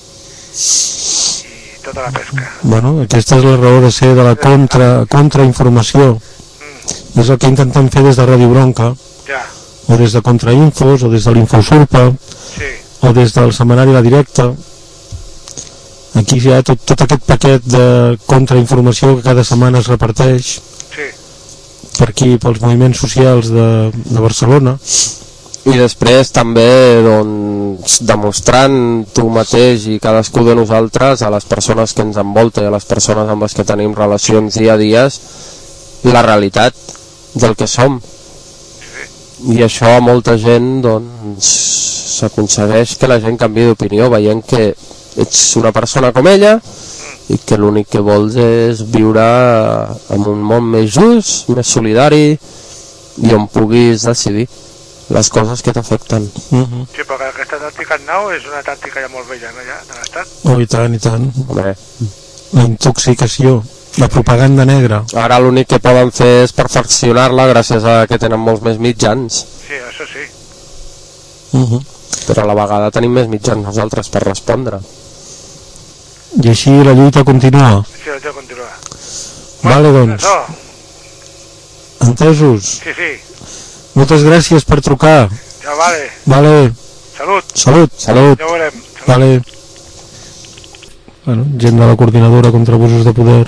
i tota la pesca? Bueno, aquesta és la raó de ser de la contra, contrainformació. Mm. És el que intentem fer des de Ràdio Bronca, ja. O des de Contrainfos, o des de l'Infosurpa, sí. O des del setmanari La Directa. Aquí hi ha tot, tot aquest paquet de contrainformació que cada setmana es reparteix sí. per aquí, pels moviments socials de, de Barcelona. I després també doncs, demostrant tu mateix i cadascú de nosaltres a les persones que ens envolten i a les persones amb les que tenim relacions dia a dia la realitat del que som. Sí. I això a molta gent doncs s'aconsegueix que la gent canviï d'opinió veient que ets una persona com ella i que l'únic que vols és viure en un món més just, més solidari i on puguis decidir les coses que t'afecten. Uh-huh. Sí, perquè aquesta tàctica nou és una tàctica ja molt vella, no, ja, de l'Estat? Oh, i tant, i tant. Home. La intoxicació, la propaganda negra. Ara l'únic que poden fer és perfeccionar-la gràcies a que tenen molts més mitjans. Sí, això sí. Uh-huh. Però a la vegada tenim més mitjans nosaltres per respondre. I així la lluita continua. Sí, la lluita continua. Vale, bueno, doncs. No. Entesos? Sí, sí. Moltes gràcies per trucar. Ja, vale. Vale. Salut. Salut. Salut. Ja ho veurem. Salut. Vale. Bueno, gent de la coordinadora contra abusos de poder.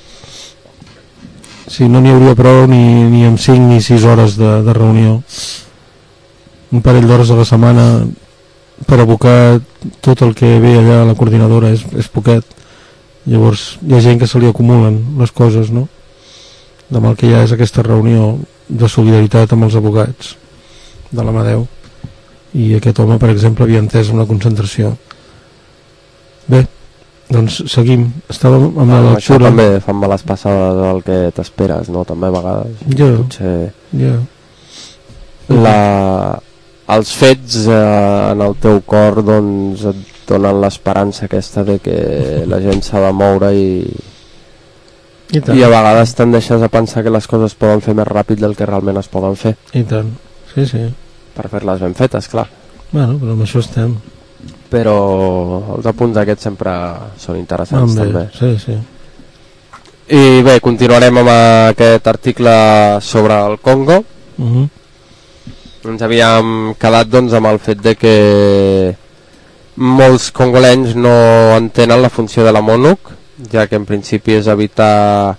Sí, no n'hi hauria prou ni, ni amb cinc ni sis hores de, de reunió. Un parell d'hores a la setmana per abocar tot el que ve allà a la coordinadora és, és poquet. Llavors hi ha gent que se li acumulen les coses, no? Demà el que hi ha és aquesta reunió de solidaritat amb els abogats de l'Amadeu, i aquest home, per exemple, havia entès una concentració. Bé, doncs seguim. Estàvem amb la lectura. Això també fan males passades el que t'esperes, no? També a vegades. Ja, potser... ja. La... Els fets eh, en el teu cor, doncs, et donen l'esperança aquesta de que la gent s'ha de moure i... I, I a vegades te'n deixes a pensar que les coses poden fer més ràpid del que realment es poden fer. I tant, sí, sí. Per fer-les ben fetes, clar. Bueno, però amb això estem. Però els apunts aquests sempre són interessants, bé, també. Sí, sí. I bé, continuarem amb aquest article sobre el Congo. Uh -huh. Ens havíem quedat, doncs, amb el fet de que molts congolenys no entenen la funció de la MONUC, ja que en principi és evitar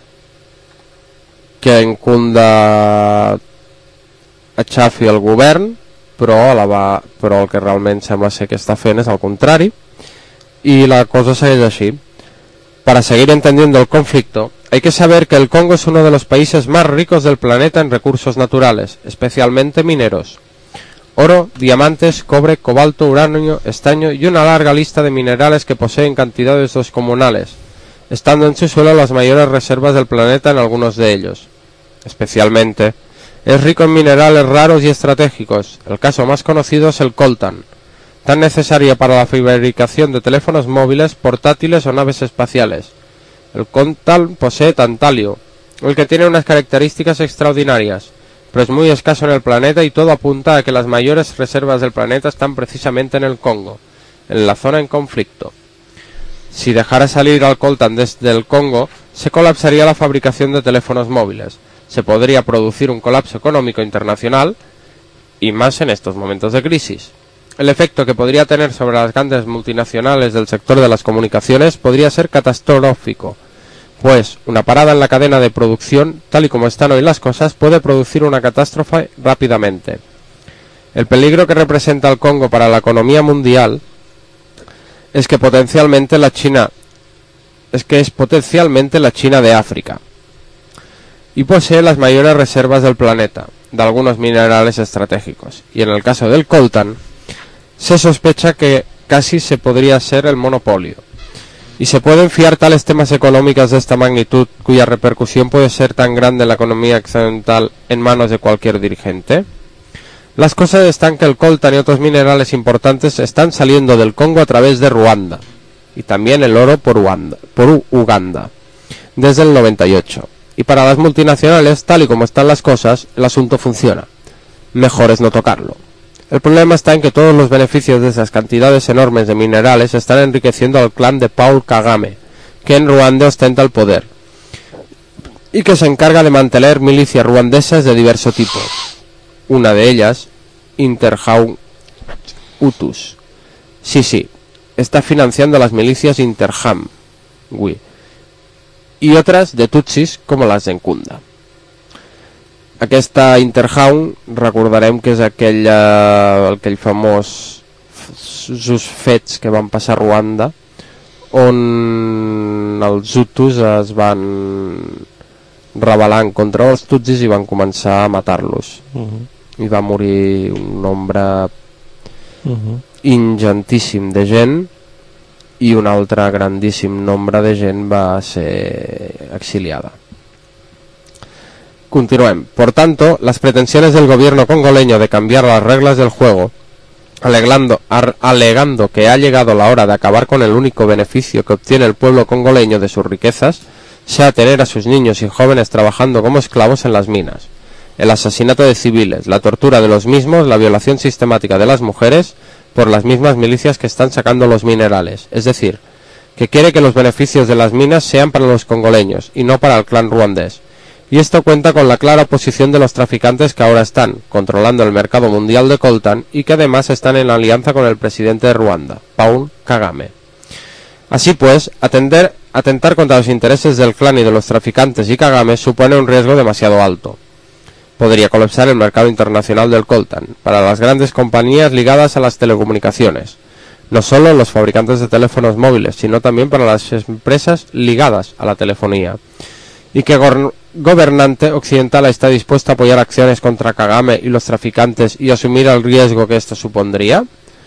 que en Kunda aixafi el govern, però, a la va, però el que realment sembla ser que està fent és el contrari, y la cosa segueix així. Para seguir entendiendo el conflicto, hay que saber que el Congo es uno de los países más ricos del planeta en recursos naturales, especialmente mineros. Oro, diamantes, cobre, cobalto, uranio, estaño y una larga lista de minerales que poseen cantidades descomunales, estando en su suelo las mayores reservas del planeta en algunos de ellos. Especialmente, es rico en minerales raros y estratégicos. El caso más conocido es el coltan, tan necesaria para la fabricación de teléfonos móviles, portátiles o naves espaciales. El coltan posee tantalio, el que tiene unas características extraordinarias, pero es muy escaso en el planeta y todo apunta a que las mayores reservas del planeta están precisamente en el Congo, en la zona en conflicto. Si dejara salir al coltan desde el Congo, se colapsaría la fabricación de teléfonos móviles, se podría producir un colapso económico internacional, y más en estos momentos de crisis. El efecto que podría tener sobre las grandes multinacionales del sector de las comunicaciones podría ser catastrófico, pues una parada en la cadena de producción, tal y como están hoy las cosas, puede producir una catástrofe rápidamente. El peligro que representa el Congo para la economía mundial es que potencialmente la China es que es potencialmente la China de África y posee las mayores reservas del planeta de algunos minerales estratégicos, y en el caso del coltan se sospecha que casi se podría ser el monopolio. ¿Y se pueden fiar tales temas económicos de esta magnitud, cuya repercusión puede ser tan grande en la economía occidental, en manos de cualquier dirigente? Las cosas están que el coltan y otros minerales importantes están saliendo del Congo a través de Ruanda, y también el oro por Uganda, por Uganda, desde el noventa y ocho. Y para las multinacionales, tal y como están las cosas, el asunto funciona. Mejor es no tocarlo. El problema está en que todos los beneficios de esas cantidades enormes de minerales están enriqueciendo al clan de Paul Kagame, que en Ruanda ostenta el poder, y que se encarga de mantener milicias ruandesas de diverso tipo. Una de ellas, Interham Hutus. Sí, sí, está financiando las milicias Interham, oui, y otras de Tutsis como las de Nkunda. Aquesta Interham, recordarem que és aquell, eh, aquell famós just fets que van passar a Ruanda, on els Hutus es van rebel·lar en contra dels Tutsis i van començar a matar-los. Uh-huh. I va morir un nombre uh-huh. ingentíssim de gent, i un altre grandíssim nombre de gent va ser exiliada. Continuem. Por tanto, las pretensiones del gobierno congoleño de cambiar las reglas del juego, alegando, ar, alegando que ha llegado la hora de acabar con el único beneficio que obtiene el pueblo congoleño de sus riquezas, sea tener a sus niños y jóvenes trabajando como esclavos en las minas, el asesinato de civiles, la tortura de los mismos, la violación sistemática de las mujeres por las mismas milicias que están sacando los minerales, es decir, que quiere que los beneficios de las minas sean para los congoleños y no para el clan ruandés, y esto cuenta con la clara oposición de los traficantes que ahora están controlando el mercado mundial de coltan y que además están en alianza con el presidente de Ruanda, Paul Kagame. Así pues, atender, atentar contra los intereses del clan y de los traficantes y Kagame supone un riesgo demasiado alto. Podría colapsar el mercado internacional del coltan para las grandes compañías ligadas a las telecomunicaciones, no solo los fabricantes de teléfonos móviles, sino también para las empresas ligadas a la telefonía. ¿Y qué go- gobernante occidental está dispuesto a apoyar acciones contra Kagame y los traficantes y asumir el riesgo que esto supondría?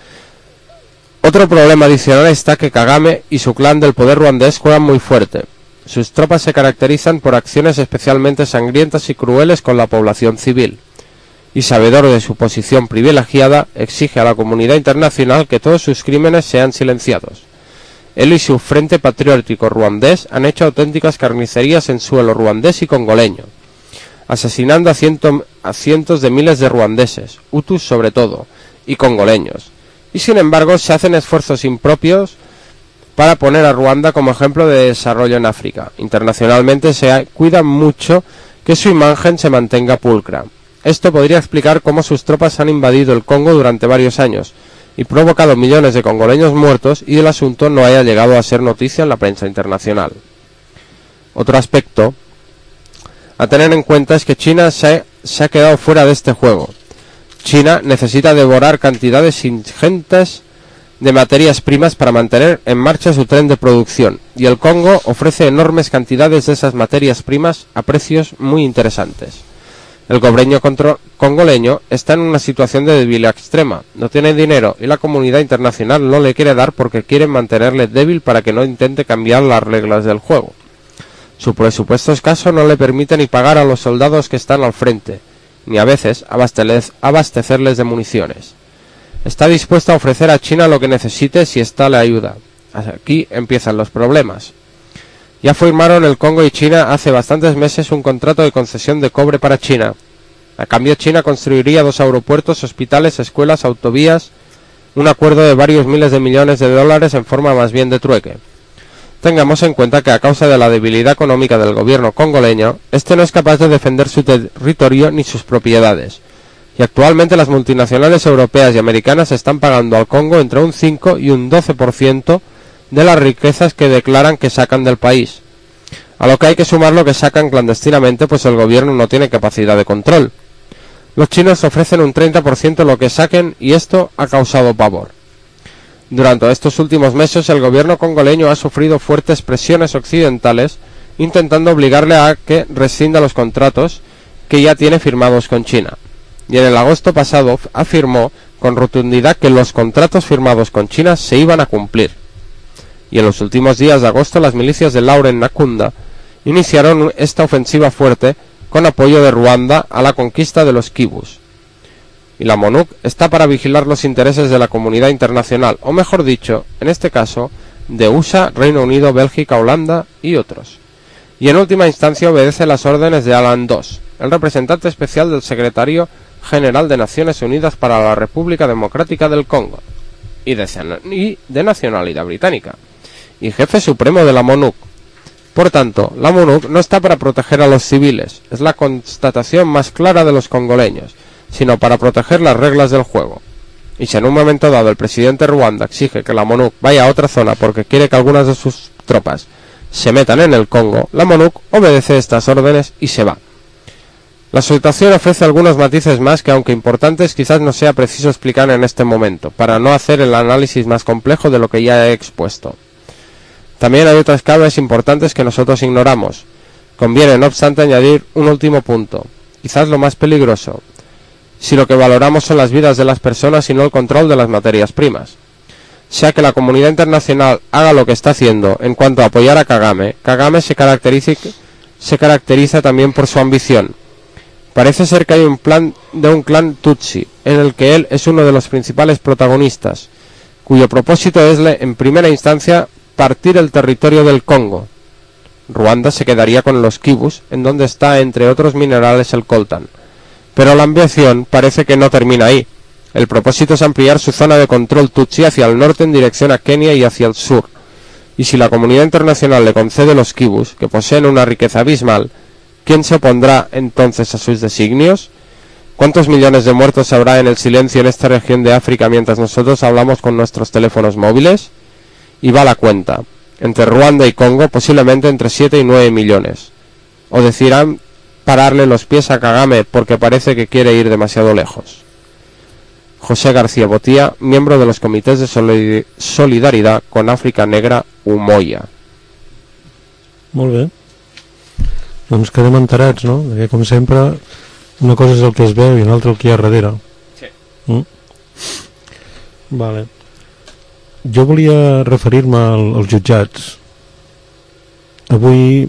Otro problema adicional está que Kagame y su clan del poder ruandés juegan muy fuerte. Sus tropas se caracterizan por acciones especialmente sangrientas y crueles con la población civil. Y sabedor de su posición privilegiada, exige a la comunidad internacional que todos sus crímenes sean silenciados. Él y su Frente Patriótico Ruandés han hecho auténticas carnicerías en suelo ruandés y congoleño, asesinando a, ciento, a cientos de miles de ruandeses, hutus sobre todo, y congoleños. Y sin embargo se hacen esfuerzos impropios para poner a Ruanda como ejemplo de desarrollo en África. Internacionalmente se cuida mucho que su imagen se mantenga pulcra. Esto podría explicar cómo sus tropas han invadido el Congo durante varios años y provocado millones de congoleños muertos y el asunto no haya llegado a ser noticia en la prensa internacional. Otro aspecto a tener en cuenta es que China se, se ha quedado fuera de este juego. China necesita devorar cantidades ingentes de materias primas para mantener en marcha su tren de producción, y el Congo ofrece enormes cantidades de esas materias primas a precios muy interesantes. El gobierno congoleño está en una situación de debilidad extrema, no tiene dinero y la comunidad internacional no le quiere dar porque quieren mantenerle débil para que no intente cambiar las reglas del juego. Su presupuesto escaso no le permite ni pagar a los soldados que están al frente, ni a veces abastecerles de municiones. Está dispuesto a ofrecer a China lo que necesite si ésta le ayuda. Aquí empiezan los problemas. Ya firmaron el Congo y China hace bastantes meses un contrato de concesión de cobre para China. A cambio, China construiría dos aeropuertos, hospitales, escuelas, autovías, un acuerdo de varios miles de millones de dólares en forma más bien de trueque. Tengamos en cuenta que a causa de la debilidad económica del gobierno congoleño, este no es capaz de defender su territorio ni sus propiedades. Y actualmente las multinacionales europeas y americanas están pagando al Congo entre un cinco y un doce por ciento de las riquezas que declaran que sacan del país, a lo que hay que sumar lo que sacan clandestinamente, pues el gobierno no tiene capacidad de control. Los chinos ofrecen un treinta por ciento de lo que saquen y esto ha causado pavor. Durante estos últimos meses el gobierno congoleño ha sufrido fuertes presiones occidentales intentando obligarle a que rescinda los contratos que ya tiene firmados con China, y en el agosto pasado afirmó con rotundidad que los contratos firmados con China se iban a cumplir. Y en los últimos días de agosto las milicias de Laurent Nkunda iniciaron esta ofensiva fuerte con apoyo de Ruanda a la conquista de los Kivus. Y la MONUC está para vigilar los intereses de la comunidad internacional, o mejor dicho, en este caso, de U S A, Reino Unido, Bélgica, Holanda y otros. Y en última instancia obedece las órdenes de Alan Doss, el representante especial del secretario general de Naciones Unidas para la República Democrática del Congo y de, y de nacionalidad británica, y jefe supremo de la MONUC. Por tanto, la MONUC no está para proteger a los civiles, es la constatación más clara de los congoleños, sino para proteger las reglas del juego. Y si en un momento dado el presidente de Ruanda exige que la MONUC vaya a otra zona porque quiere que algunas de sus tropas se metan en el Congo, la MONUC obedece estas órdenes y se va. La situación ofrece algunos matices más que, aunque importantes, quizás no sea preciso explicar en este momento, para no hacer el análisis más complejo de lo que ya he expuesto. También hay otras claves importantes que nosotros ignoramos. Conviene, no obstante, añadir un último punto, quizás lo más peligroso, si lo que valoramos son las vidas de las personas y no el control de las materias primas. Sea que la comunidad internacional haga lo que está haciendo en cuanto a apoyar a Kagame, Kagame se caracteriza, se caracteriza también por su ambición. Parece ser que hay un plan de un clan Tutsi, en el que él es uno de los principales protagonistas, cuyo propósito es, en primera instancia, partir el territorio del Congo. Ruanda se quedaría con los Kivus, en donde está, entre otros minerales, el coltan. Pero la ambición parece que no termina ahí. El propósito es ampliar su zona de control Tutsi hacia el norte en dirección a Kenia y hacia el sur. Y si la comunidad internacional le concede los Kivus, que poseen una riqueza abismal, ¿quién se opondrá entonces a sus designios? ¿Cuántos millones de muertos habrá en el silencio en esta región de África mientras nosotros hablamos con nuestros teléfonos móviles? Y va la cuenta. Entre Ruanda y Congo, posiblemente entre siete y nueve millones. O decidirán pararle los pies a Kagame porque parece que quiere ir demasiado lejos. José García Botía, miembro de los comités de solidaridad con Àfrica Negra, Umoia. Molt bé. Doncs quedem enterats, no? Perquè, com sempre, una cosa és el que es veu i una altra el que hi ha darrere. Sí. Mm? Vale. Jo volia referir-me al, als jutjats. Avui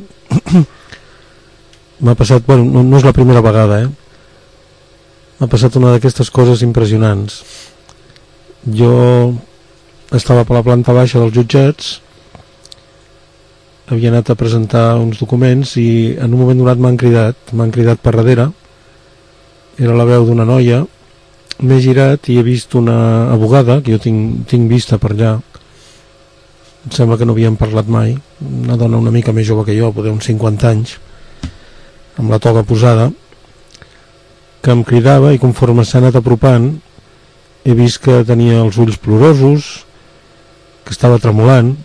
m'ha passat, bueno, no, no és la primera vegada, eh? M'ha passat una d'aquestes coses impressionants. Jo estava per la planta baixa dels jutjats, havia anat a presentar uns documents i en un moment donat m'han cridat, m'han cridat per darrere. Era la veu d'una noia. M'he girat i he vist una abogada, que jo tinc, tinc vista per allà. Em sembla que no havíem parlat mai. Una dona una mica més jove que jo, poder uns cinquanta anys, amb la toga posada, que em cridava i conforme s'ha anat apropant he vist que tenia els ulls plorosos, que estava tremolant,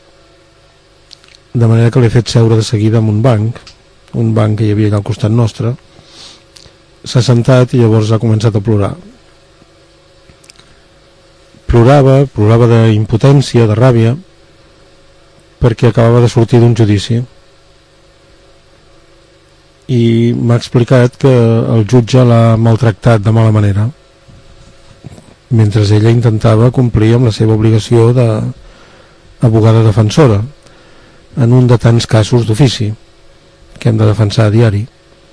de manera que l'he fet seure de seguida en un banc, un banc que hi havia allà al costat nostre. S'ha sentat i llavors ha començat a plorar. Plorava, plorava d'impotència, de ràbia, perquè acabava de sortir d'un judici. I m'ha explicat que el jutge l'ha maltractat de mala manera, mentre ella intentava complir amb la seva obligació d'abogada defensora, en un de tants casos d'ofici que hem de defensar a diari.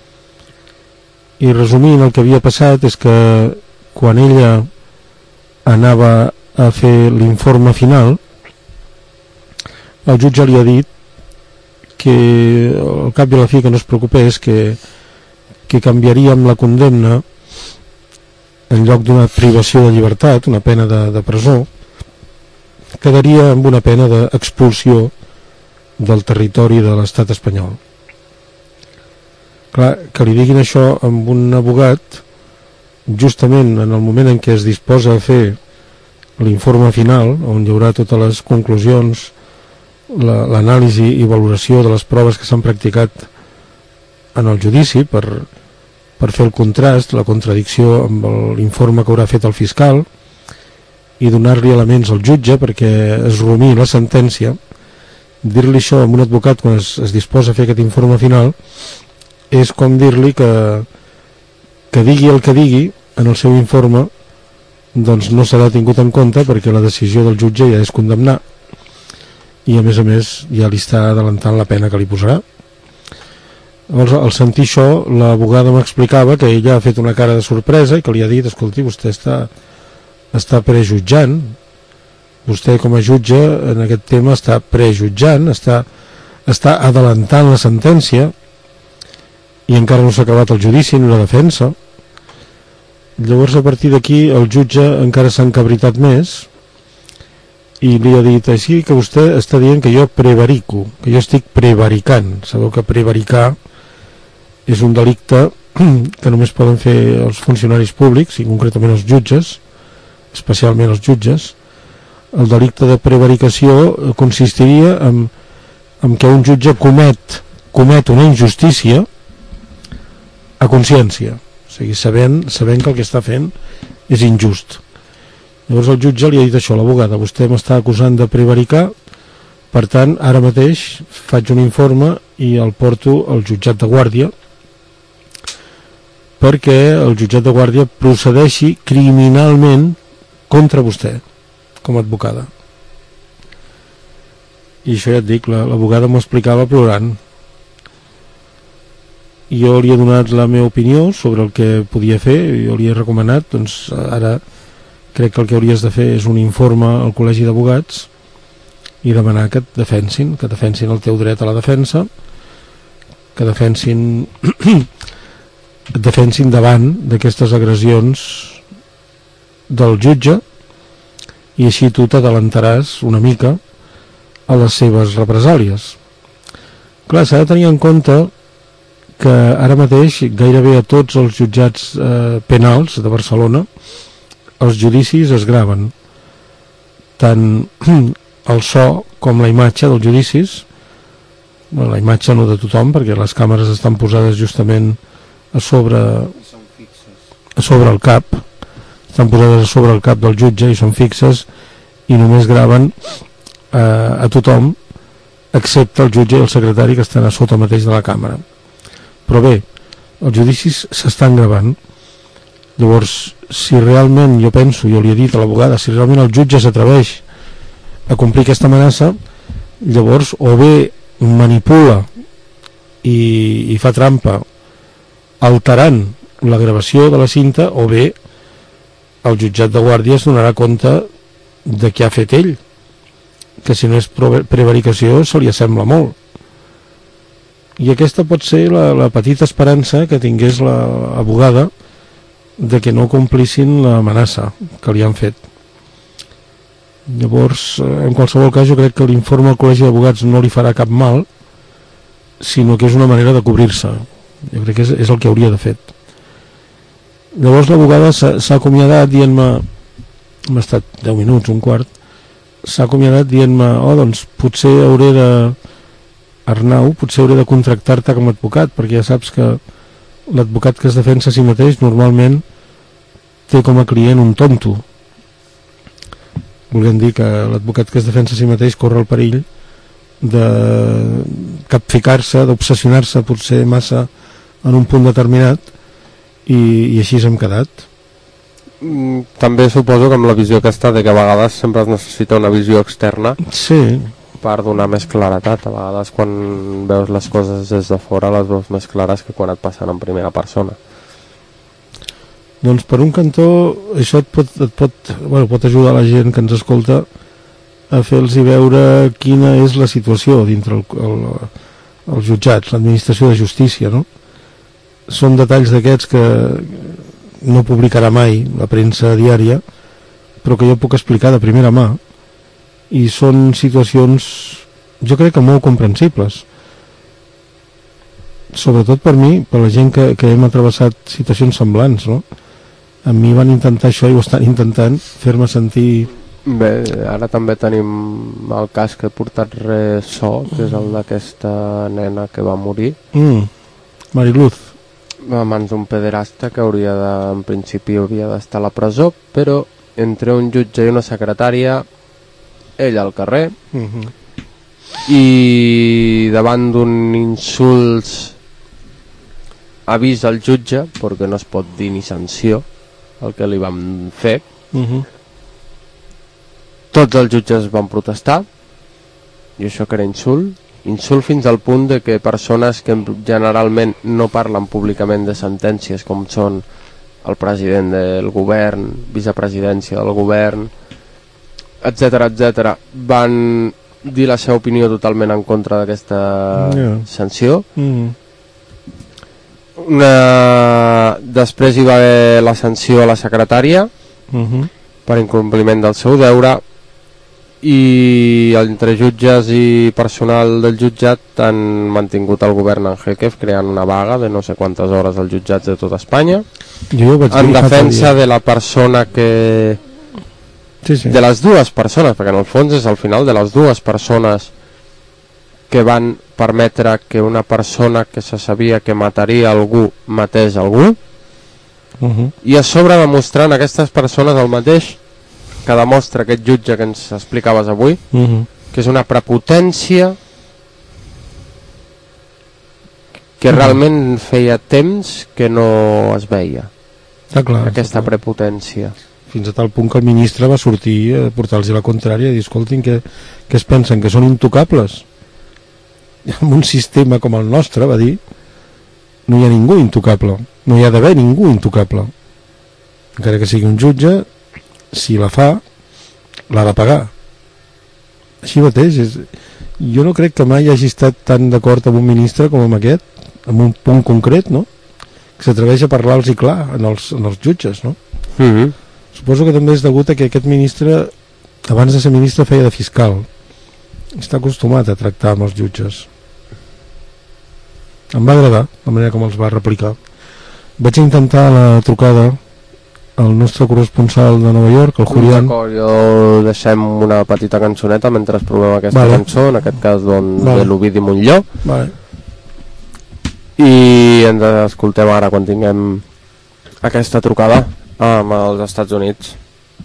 I resumint, el que havia passat és que quan ella anava a fer l'informe final, el jutge li ha dit que al cap i a la fi que no es preocupés, que, que canviaríem la condemna, en lloc d'una privació de llibertat, una pena de, de presó, quedaria amb una pena d'expulsió del territori de l'estat espanyol. Clar, que li diguin això amb un abogat justament en el moment en què es disposa a fer l'informe final, on hi haurà totes les conclusions, l'anàlisi i valoració de les proves que s'han practicat en el judici per, per fer el contrast, la contradicció amb l'informe que haurà fet el fiscal i donar-li elements al jutge perquè es rumiï la sentència. Dir-li això a un advocat quan es, es disposa a fer aquest informe final és com dir-li que, que digui el que digui en el seu informe, doncs no serà tingut en compte perquè la decisió del jutge ja és condemnar i a més a més ja li està adelantant la pena que li posarà. Llavors, al sentir això, l'abogada m'explicava que ella ha fet una cara de sorpresa i que li ha dit: escolti, vostè està, està prejutjant, vostè com a jutge en aquest tema està prejutjant, està, està adelantant la sentència i encara no s'ha acabat el judici ni la defensa. Llavors, a partir d'aquí, el jutge encara s'ha encabritat més i li ha dit: així que vostè està dient que jo prevarico, que jo estic prevaricant. Sabeu que prevaricar és un delicte que només poden fer els funcionaris públics i concretament els jutges, especialment els jutges. El delicte de prevaricació consistiria en, en que un jutge comet, comet una injustícia a consciència, o sigui, sabent, sabent que el que està fent és injust. Llavors el jutge li ha dit això a l'abogada: vostè m'està acusant de prevaricar, per tant ara mateix faig un informe i el porto al jutjat de guàrdia perquè el jutjat de guàrdia procedeixi criminalment contra vostè com a advocada. I això ja et dic, l'abogada m'ho explicava plorant. Jo li he donat la meva opinió sobre el que podia fer, jo li he recomanat, doncs ara crec que el que hauries de fer és un informe al col·legi d'abogats i demanar que et defensin, que defensin el teu dret a la defensa, que defensin et defensin davant d'aquestes agressions del jutge i així tu t'adelantaràs una mica a les seves represàlies. Clar, s'ha de tenir en compte que ara mateix gairebé a tots els jutjats eh, penals de Barcelona els judicis es graven, tant el so com la imatge dels judicis. Bueno, la imatge no de tothom, perquè les càmeres estan posades justament a sobre a sobre el cap, estan posades a sobre el cap del jutge i són fixes i només graven eh, a tothom excepte el jutge i el secretari, que estan a sota mateix de la càmera. Però bé, els judicis s'estan gravant. Llavors, si realment, jo penso, jo li he dit a l'abogada, si realment el jutge s'atreveix a complir aquesta amenaça, llavors o bé manipula i, i fa trampa alterant la gravació de la cinta, o bé el jutjat de guàrdia es donarà compte de què ha fet ell, que si no és prevaricació se li assembla molt. I aquesta pot ser la, la petita esperança que tingués l'abogada de que no complissin l'amenaça que li han fet. Llavors, en qualsevol cas, jo crec que l'informe al Col·legi d'Advocats no li farà cap mal, sinó que és una manera de cobrir-se. Jo crec que és, és el que hauria de fer. Llavors l'abogada s'ha acomiadat dient-me, hem estat deu minuts, un quart, s'ha acomiadat dient-me, oh, doncs potser hauré de, Arnau, potser hauré de contractar-te com a advocat, perquè ja saps que l'advocat que es defensa a si mateix normalment té com a client un tonto. Volguem dir que l'advocat que es defensa a si mateix corre el perill de capficar-se, d'obsessionar-se potser massa en un punt determinat, i, i així hem quedat. També suposo que amb la visió aquesta de que a vegades sempre es necessita una visió externa, sí, per donar més claretat. A vegades quan veus les coses des de fora les veus més clares que quan et passen en primera persona. Doncs per un cantó això et pot, et pot, bueno, pot ajudar la gent que ens escolta a fer-los veure quina és la situació dintre el, el, els jutjats, l'administració de justícia, no? Són detalls d'aquests que no publicarà mai la premsa diària, però que jo puc explicar de primera mà, i són situacions jo crec que molt comprensibles, sobretot per mi, per la gent que, que hem atravessat situacions semblants, no? A mi van intentar això i ho estan intentant, fer-me sentir... Bé, ara també tenim el cas que he portat ressò, que és el d'aquesta nena que va morir. Mm. Mariluz. A mans d'un pederasta que hauria de, en principi hauria d'estar a la presó, però entre un jutge i una secretària, ell al carrer, mm-hmm. i davant d'un insult avís al jutge, perquè no es pot dir ni sanció el que li van fer. Mm-hmm. Tots els jutges van protestar, i això que era insult, insult fins al punt de que persones que generalment no parlen públicament de sentències, com són el president del govern, vicepresidència del govern, etcètera, etcètera, van dir la seva opinió totalment en contra d'aquesta yeah. sanció. Mm. Una... Després hi va haver la sanció a la secretària mm-hmm. per incompliment del seu deure, i entre jutges i personal del jutjat han mantingut el govern en Jequef creant una vaga de no sé quantes hores als jutjats de tota Espanya, jo en defensa de la persona que... Sí, sí. De les dues persones, perquè en el fons és al final de les dues persones que van permetre que una persona que se sabia que mataria algú matés algú, uh-huh. i a sobre demostrant aquestes persones el mateix que demostra aquest jutge que ens explicaves avui, uh-huh. que és una prepotència que uh-huh. realment feia temps que no es veia. Està clar, aquesta està clar. prepotència. Fins a tal punt que el ministre va sortir a portar-los la contrària i dir, escoltin, que, que es pensen que són intocables? En un sistema com el nostre, va dir, no hi ha ningú intocable, no hi ha d'haver ningú intocable, encara que sigui un jutge. Si la fa, l'ha de pagar. Així mateix és... Jo no crec que mai hagi estat tan d'acord amb un ministre com amb aquest, amb un punt concret, no? Que s'atreveix a parlar-los i clar en els, en els jutges, no? Mm-hmm. Suposo que també és degut a que aquest ministre, abans de ser ministre, feia de fiscal. Està acostumat a tractar amb els jutges. em va agradar la manera com els va replicar. Vaig intentar la trucada al nostre corresponsal de Nova York, el Julián. D'acord, jo deixem una petita cançoneta mentre provem aquesta vale. cançó, en aquest cas doncs, vale. de l'Ovidi Montllor. Vale. I ens escoltem ara quan tinguem aquesta trucada amb els Estats Units.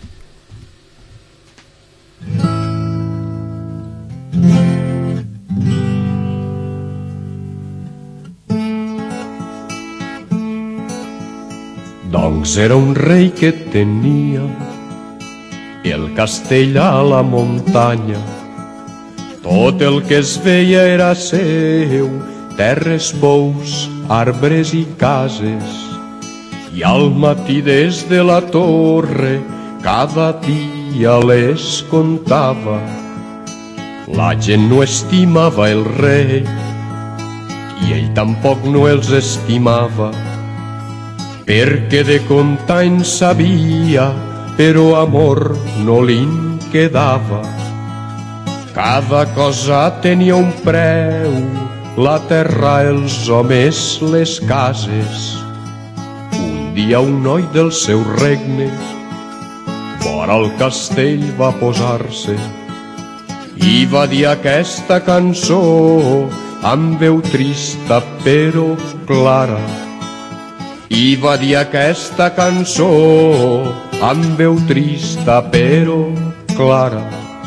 Doncs era un rei que tenia el castell a la muntanya. Tot el que es veia era seu, terres, bous, arbres i cases. I al matí des de la torre cada dia les contava. La gent no estimava el rei i ell tampoc no els estimava, perquè de comptar en sabia, però amor no li'n quedava. Cada cosa tenia un preu, la terra, els homes, les cases. Un dia un noi del seu regne fora al castell va posar-se i va dir aquesta cançó amb veu trista però clara. I va dir aquesta cançó amb veu trista però clara.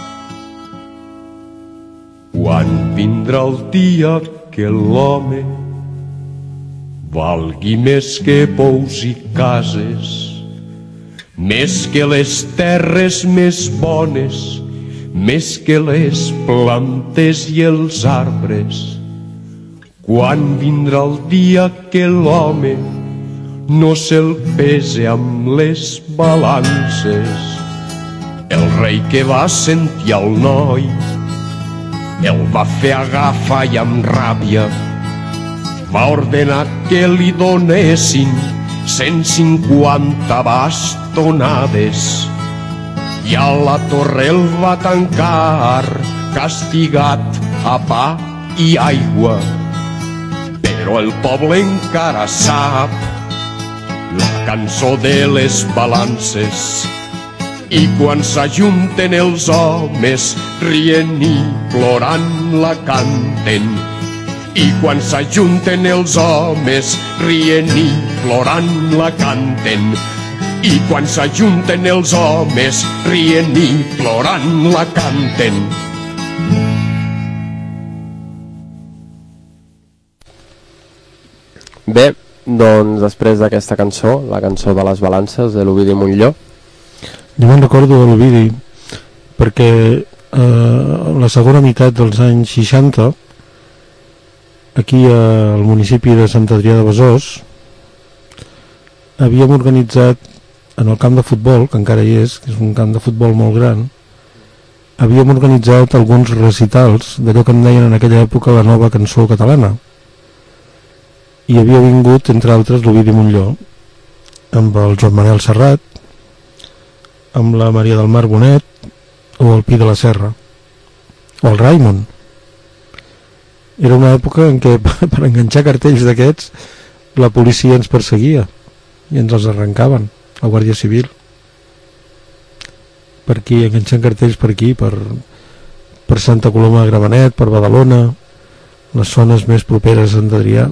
Quan vindrà el dia que l'home valgui més que pous i cases, més que les terres més bones, més que les plantes i els arbres. Quan vindrà el dia que l'home no se'l pese amb les balances, el rei que va sentir el noi el va fer agafar i amb ràbia va ordenar que li donessin cent cinquanta bastonades i a la torre el va tancar castigat a pa i aigua. Però el poble encara sap la cançó de les balances i quan s'ajunten els homes rient i plorant la canten. I quan s'ajunten els homes rient i plorant la canten. I quan s'ajunten els homes rient i plorant la canten. Bé, doncs després d'aquesta cançó, la cançó de les balances de l'Ovidi Montllor, jo me'n recordo de l'Ovidi perquè eh, la segona meitat dels anys seixanta aquí al municipi de Sant Adrià de Besòs havíem organitzat en el camp de futbol, que encara hi és, que és un camp de futbol molt gran, havíem organitzat alguns recitals d'allò que en deien en aquella època la nova cançó catalana, i havia vingut entre altres l'Ovidi Montllor amb el Joan Manel Serrat, amb la Maria del Mar Bonet o el Pi de la Serra o el Raimon. Era una època en què per enganxar cartells d'aquests la policia ens perseguia i ens els arrencaven, la Guàrdia Civil, per aquí, enganxant cartells per aquí, per, per Santa Coloma de Gramenet, per Badalona, les zones més properes a Sant Adrià.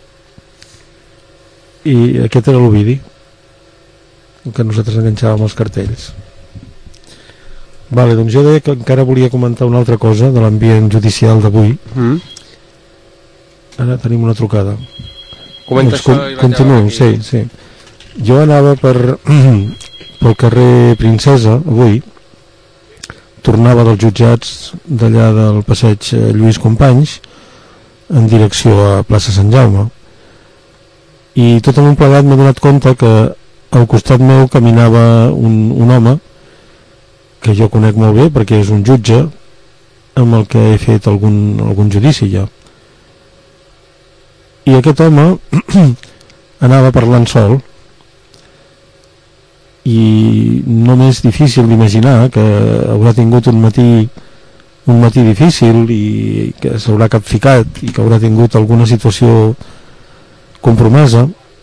I aquest era l'Ovidi, que nosaltres enganxàvem els cartells. Vale, doncs jo deia que encara volia comentar una altra cosa de l'ambient judicial d'avui. Mm. Ara tenim una trucada. Comenta doncs, això i continuo, sí, sí. Jo anava per pel carrer Princesa avui, tornava dels jutjats d'allà del passeig Lluís Companys en direcció a plaça Sant Jaume, i tot en un plegat m'he donat compte que al costat meu caminava un, un home que jo conec molt bé perquè és un jutge amb el que he fet algun, algun judici ja, i aquest home anava parlant sol i no m'és difícil d'imaginar que haurà tingut un matí un matí difícil i que s'haurà capficat i que haurà tingut alguna situació compromesa.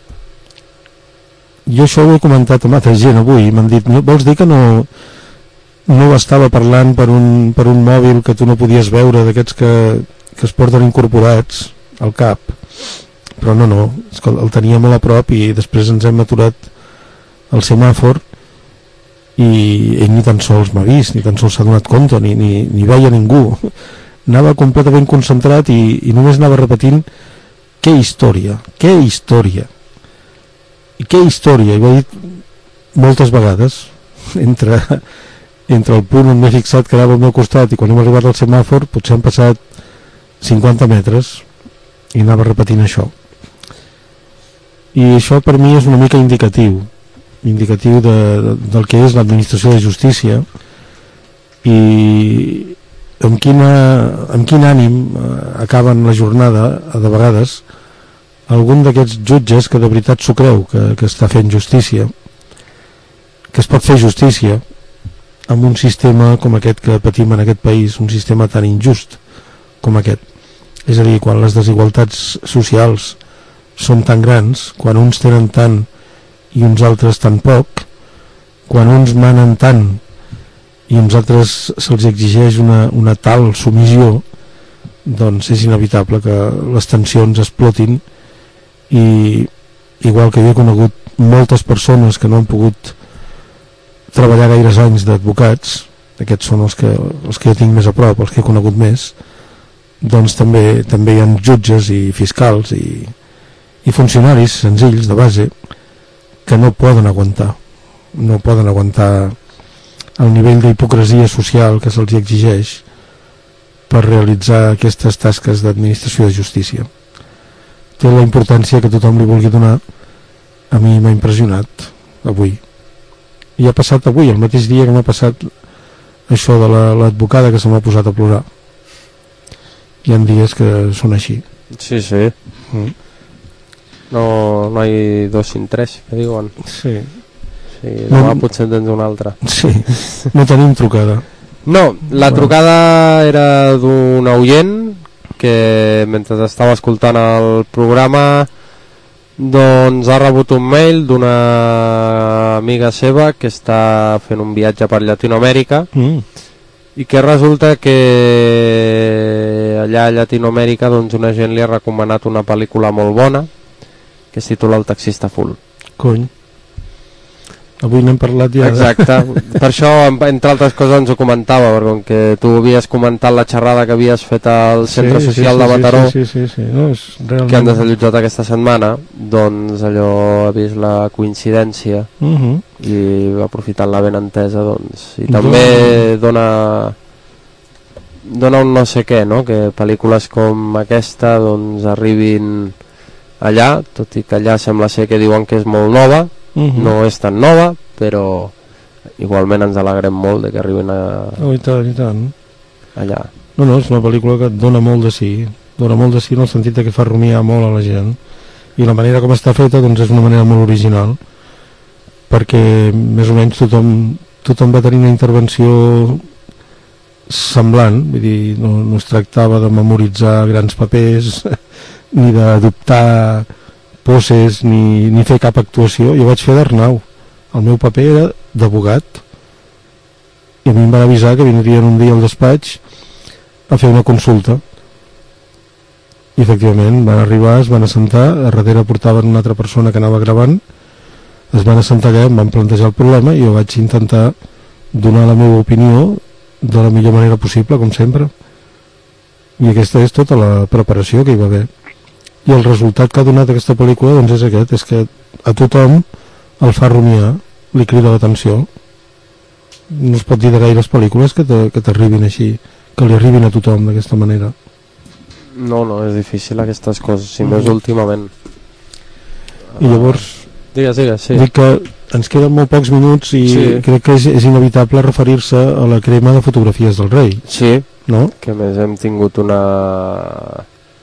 Jo això ho he comentat amb altra gent avui, m'han dit, no, vols dir que no no estava parlant per un, per un mòbil que tu no podies veure, d'aquests que, que es porten incorporats al cap? Però no, no, el tenia molt a prop i després ens hem aturat al semàfor i ell ni tan sols m'ha vist, ni tan sols s'ha donat compte, ni, ni, ni veia ningú. Anava completament concentrat i, i només anava repetint què història, què història i què història, i ho he dit moltes vegades entre, entre el punt on m'he fixat que anava al meu costat i quan hem arribat al semàfor potser han passat cinquanta metres i anava repetint això. I això per mi és una mica indicatiu indicatiu de, de, del que és l'administració de justícia i amb, quina, amb quin ànim eh, acaben la jornada de vegades algun d'aquests jutges que de veritat s'ho creu que, que està fent justícia, que es pot fer justícia amb un sistema com aquest que patim en aquest país, un sistema tan injust com aquest. És a dir, quan les desigualtats socials són tan grans, quan uns tenen tant i uns altres tan poc, quan uns manen tant i uns altres se'ls exigeix una, una tal submissió, doncs és inevitable que les tensions explotin. I igual que jo he conegut moltes persones que no han pogut treballar gaires anys d'advocats, aquests són els que, els que jo tinc més a prop, els que he conegut més, doncs també, també hi ha jutges i fiscals i, i funcionaris senzills de base que no poden aguantar no poden aguantar el nivell d'hipocresia social que se'ls exigeix per realitzar aquestes tasques d'administració de justícia. Té la importància que tothom li vulgui donar. A mi m'ha impressionat avui, i ha passat avui, el mateix dia que m'ha passat això de l'advocada que se m'ha posat a plorar. Hi ha dies que són així. Sí, sí. Mm. No, no hay dos sin tres, que diuen. Sí. Sí, demà no, potser en tens una altra. Sí, no tenim trucada. No, la bueno. trucada era d'un oient que mentre estava escoltant el programa doncs ha rebut un mail d'una amiga seva que està fent un viatge per Llatinoamèrica mm. i que resulta que allà a Llatinoamèrica doncs una gent li ha recomanat una pel·lícula molt bona que es titula El taxista full. Cony, avui n'hem parlat ja. Exacte, per això entre altres coses ens ho comentava, perquè com que tu havies comentat la xerrada que havies fet al Centre sí, Social sí, sí, de Mataró sí, sí, sí, sí. No, és realment... que han desallotjat aquesta setmana, doncs allò ha vist la coincidència uh -huh. i aprofitant la benentesa doncs, i també dona dona un no sé què, no? Que pel·lícules com aquesta doncs arribin allà, tot i que allà sembla ser que diuen que és molt nova, uh-huh. no és tan nova, però igualment ens alegrem molt de que arribin a... Oh, i tant, i tant. Allà. No, no, és una pel·lícula que et dona molt de sí, dona molt de sí en el sentit que fa rumiar molt a la gent, i la manera com està feta doncs és una manera molt original, perquè més o menys tothom, tothom va tenir una intervenció semblant, vull dir, no, no es tractava de memoritzar grans papers ni d'adoptar poses ni, ni fer cap actuació. Jo vaig fer d'Arnau, el meu paper era d'abogat i a mi em van avisar que vindrien un dia al despatx a fer una consulta i efectivament van arribar, es van assentar, a darrere portaven una altra persona que anava gravant, es van assentar allà, em van plantejar el problema i jo vaig intentar donar la meva opinió de la millor manera possible, com sempre, i aquesta és tota la preparació que hi va haver. I el resultat que ha donat aquesta pel·lícula doncs és aquest, és que a tothom el fa rumiar, li crida l'atenció. No es pot dir de gaires pel·lícules que t'arribin així, que li arribin a tothom d'aquesta manera. No, no, és difícil aquestes coses, si més últimament. I llavors digues, digues, sí. dic que ens queden molt pocs minuts i sí. crec que és, és inevitable referir-se a la crema de fotografies del rei. Sí, no? Que més hem tingut una...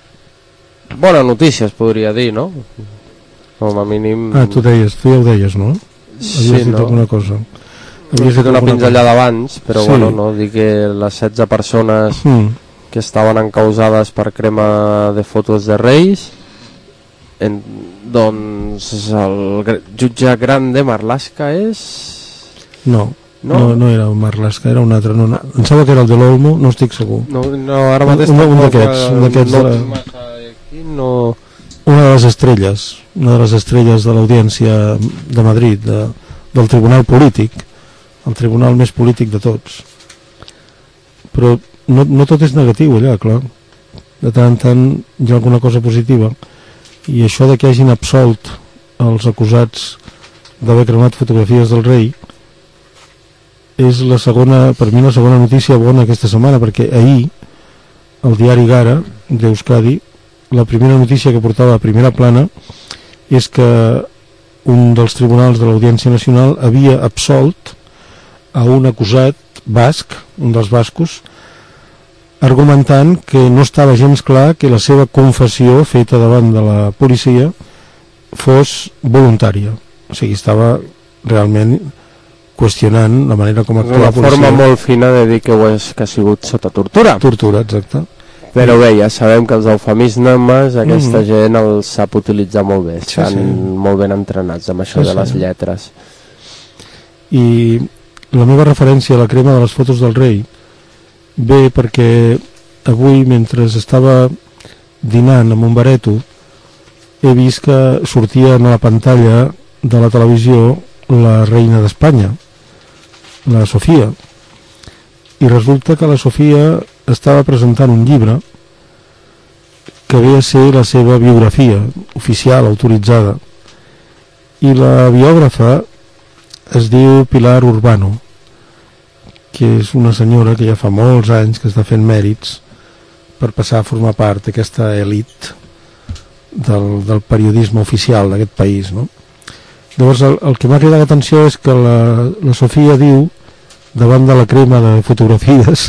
bona notícia, es podria dir, no? Com a mínim... Ah, tu deies, tu ja ho deies, no? Sí, havies dit no? alguna cosa. Havia fet una pinzellada abans, però sí. bueno, no, dic que les setze persones mm. que estaven encausades per crema de fotos de Reis, en, doncs el jutge Grande Marlaska és... No, no, no, no era Marlaska, era un altre, no, no. Em sembla que era el de l'Olmo, no estic segur. No, no ara mateix un, un d'aquests, un d'aquests no, de... no... Una de les estrelles, una de les estrelles de l'Audiència de Madrid, de, del Tribunal Polític, el tribunal més polític de tots. Però no, no tot és negatiu allà, clar. De tant en tant hi ha alguna cosa positiva. I això de que hagin absolt els acusats d'haver cremat fotografies del rei és la segona, per mi la segona notícia bona aquesta setmana, perquè ahir el diari Gara d'Euskadi, la primera notícia que portava a primera plana és que un dels tribunals de l'Audiència Nacional havia absolt a un acusat basc, un dels bascos, argumentant que no estava gens clar que la seva confessió feta davant de la policia fos voluntària. O sigui, estava realment qüestionant la manera com actua la policia. Una forma molt fina de dir que ho és, que ha sigut sota tortura. Tortura, exacte. Però bé, ja sabem que els eufemismes aquesta mm. gent els sap utilitzar molt bé, estan sí, sí. molt ben entrenats amb això sí, de les sí. lletres. I la meva referència a la crema de les fotos del rei ve perquè avui, mentre estava dinant amb un bareto, he vist que sortia a la pantalla de la televisió la reina d'Espanya, la Sofia, i resulta que la Sofia estava presentant un llibre que ve a ser la seva biografia oficial, autoritzada, i la biògrafa es diu Pilar Urbano, que és una senyora que ja fa molts anys que està fent mèrits per passar a formar part d'aquesta elit del, del periodisme oficial d'aquest país, no? Llavors el, el que m'ha cridat l'atenció és que la, la Sofia diu, davant de la crema de fotografies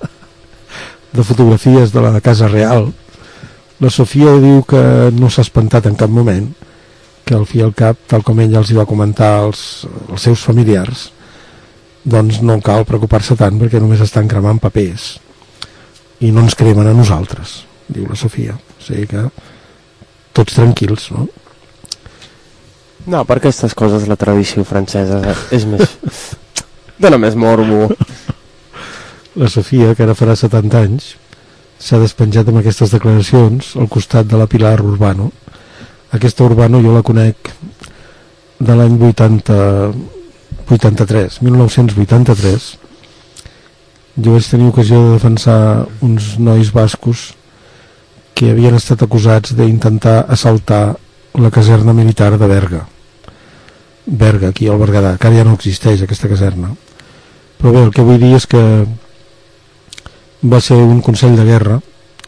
de fotografies de la Casa Real, la Sofia diu que no s'ha espantat en cap moment, que al fi i al cap, tal com ella els hi va comentar als, als seus familiars, doncs no cal preocupar-se tant perquè només estan cremant papers i no ens cremen a nosaltres, diu la Sofia. O sigui que tots tranquils, no? No, per aquestes coses la tradició francesa és més... dona més morbo. La Sofia, que ara farà setanta anys, s'ha despenjat amb aquestes declaracions al costat de la Pilar Urbano. Aquesta Urbano jo la conec de l'any vuitanta... vuitanta-tres, mil nou-cents vuitanta-tres. Jo vaig tenir ocasió de defensar uns nois bascos que havien estat acusats d'intentar assaltar la caserna militar de Berga. Berga, aquí al Berguedà, que ara ja no existeix aquesta caserna. Però bé, el que vull dir és que va ser un consell de guerra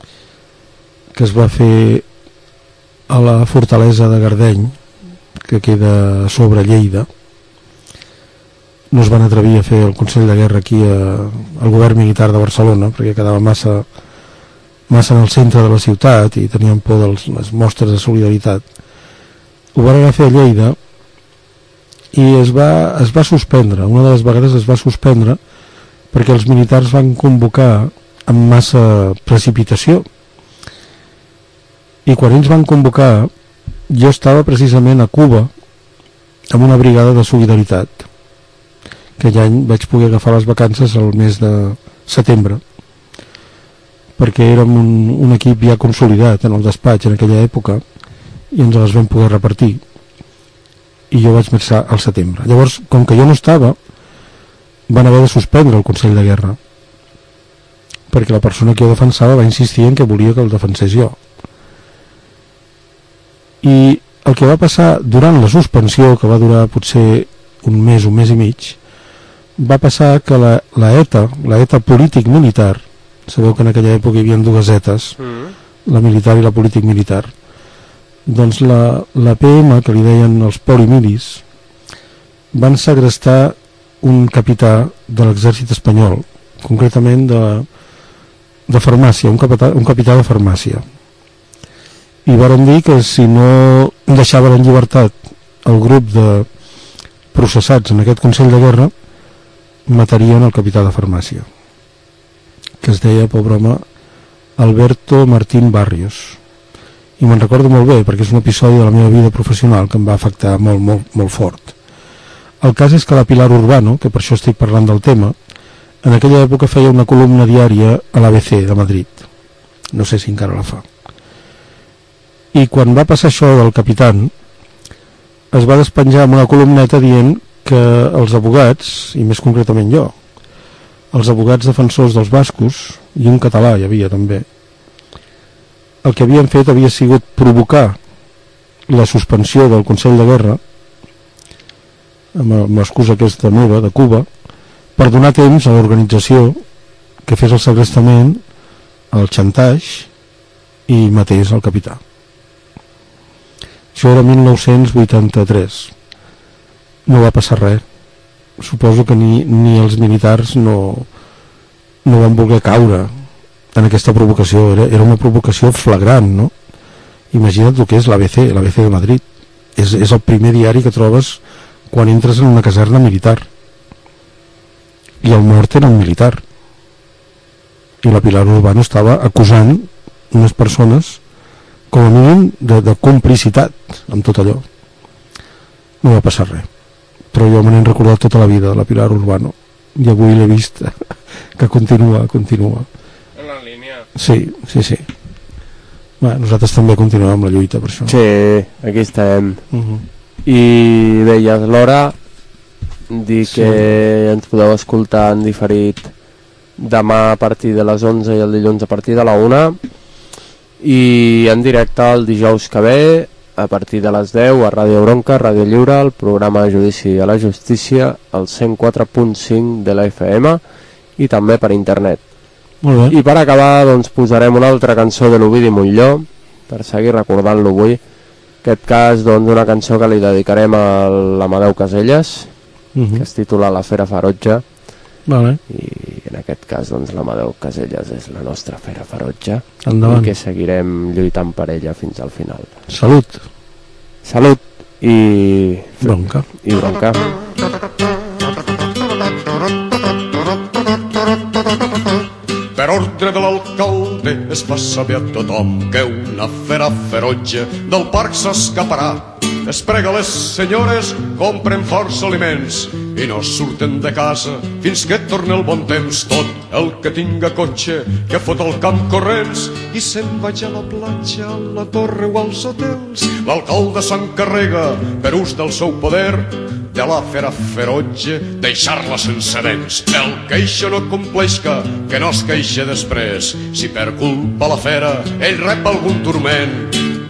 que es va fer a la fortalesa de Gardeny, que queda sobre Lleida. No es van atrevir a fer el Consell de Guerra aquí a, al govern militar de Barcelona perquè quedava massa massa en el centre de la ciutat i tenien por de les mostres de solidaritat. Ho van anar a fer a Lleida i es va, es va suspendre, una de les vegades es va suspendre perquè els militars van convocar amb massa precipitació, i quan ells van convocar jo estava precisament a Cuba amb una brigada de solidaritat. Aquell any vaig poder agafar les vacances al mes de setembre perquè érem un, un equip ja consolidat en el despatx en aquella època i ens les vam poder repartir i jo vaig marxar al setembre. Llavors, com que jo no estava, van haver de suspendre el Consell de Guerra perquè la persona que jo defensava va insistir en que volia que el defensés jo. I el que va passar durant la suspensió, que va durar potser un mes, un mes i mig, va passar que la, la ETA, la ETA polític-militar, sabeu que en aquella època hi havia dues ETAs, mm. la militar i la polític-militar, doncs la, la P M, que li deien els polimilis, van segrestar un capità de l'exèrcit espanyol, concretament de, de farmàcia, un capità, un capità de farmàcia. I varen dir que si no deixaven en llibertat el grup de processats en aquest Consell de Guerra, matarien el capità de farmàcia, que es deia, pobre home, Alberto Martín Barrios. I me'n recordo molt bé, perquè és un episodi de la meva vida professional que em va afectar molt, molt, molt fort. El cas és que la Pilar Urbano, que per això estic parlant del tema, en aquella època feia una columna diària a l'A B C de Madrid. No sé si encara la fa. I quan va passar això del capitán, es va despenjar amb una columneta dient que els abogats, i més concretament jo, els abogats defensors dels bascos, i un català hi havia també, el que havien fet havia sigut provocar la suspensió del Consell de Guerra, amb l'excusa aquesta meva, de Cuba, per donar temps a l'organització que fes el segrestament, el xantatge i matés el capità. Això era mil nou-cents vuitanta-tres. No va passar res. Suposo que ni, ni els militars no, no van voler caure en aquesta provocació. Era, era una provocació flagrant, no? Imagina't el que és l'A B C, l'A B C de Madrid. És, és el primer diari que trobes quan entres en una caserna militar. I el mort era un militar. I la Pilar Urbano estava acusant unes persones com a mínim de, de complicitat amb tot allò. No va passar res, però jo me n'he recordat tota la vida de la Pilar Urbano i avui l'he vist que continua, continua en la línia. Sí, sí, sí. Bé, nosaltres també continuem amb la lluita per això. Sí, aquí estem. Uh-huh. I bé, ja és l'hora dir Sí. que ens podeu escoltar en diferit demà a partir de les onze i el dilluns a partir de la una, i en directe el dijous que ve a partir de les deu a Ràdio Bronca, Ràdio Lliure, el programa Judici a la Justícia, al cent quatre punt cinc de la F M i també per internet. Molt bé. I per acabar doncs posarem una altra cançó de l'Ovidi Montllor per seguir recordant-lo avui. En aquest cas doncs una cançó que li dedicarem a l'Amadeu Caselles, uh-huh. que es titula La Fera Ferotge. Vale. I en aquest cas doncs l'Amadeu Caselles és la nostra fera ferotge. Endavant. I que seguirem lluitant per ella fins al final. Salut. Salut i bronca. I bronca. Per ordre de l'alcalde es fa saber a tothom que una fera ferotge del parc s'escaparà. Es prega les senyores, compren força aliments i no surten de casa fins que torni el bon temps. Tot el que tinga cotxe, que fot el camp corrents i se'n vaig a la platja, a la torre o als hotels. L'alcalde s'encarrega, per ús del seu poder, de la fera ferotge, deixar-la sense dents. El que això no compleixca, que no es queixa després, si per culpa la fera ell rep algun turment.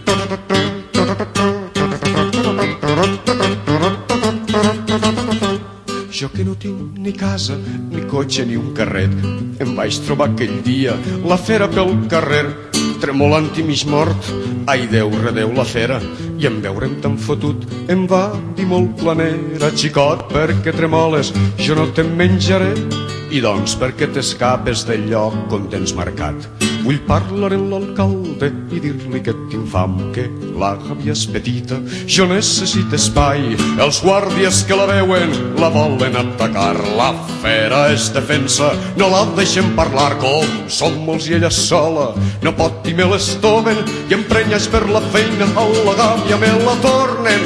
Jo que no tinc ni casa, ni cotxe, ni un carret, em vaig trobar aquell dia la fera pel carrer, tremolant i mig mort. Ai, Déu, redeu la fera, i en veure'm tan fotut em va dir molt planera: xicot, perquè tremoles, jo no te'n menjaré. I doncs perquè t'escapes del lloc on tens marcat. Vull parlar amb l'alcalde i dir-li que tinc fam, que la gàbia és petita, jo necessito espai. Els guàrdies que la veuen la volen atacar. La fera és defensa, no la deixem parlar. Com som molts i ella sola, no pot i me l'estoven, i emprenyes per la feina a la gàbia me la tornen.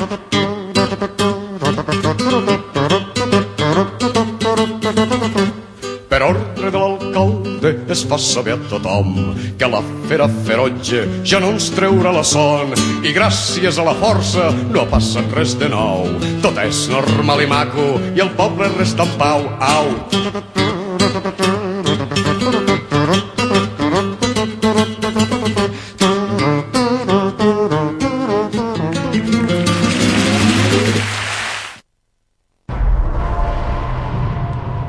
Per ordre de l'alcalde es fa saber a tothom que la fera ferotge ja no ens treurà la son, i gràcies a la força no ha passat res de nou. Tot és normal i maco i el poble resta en pau. Au!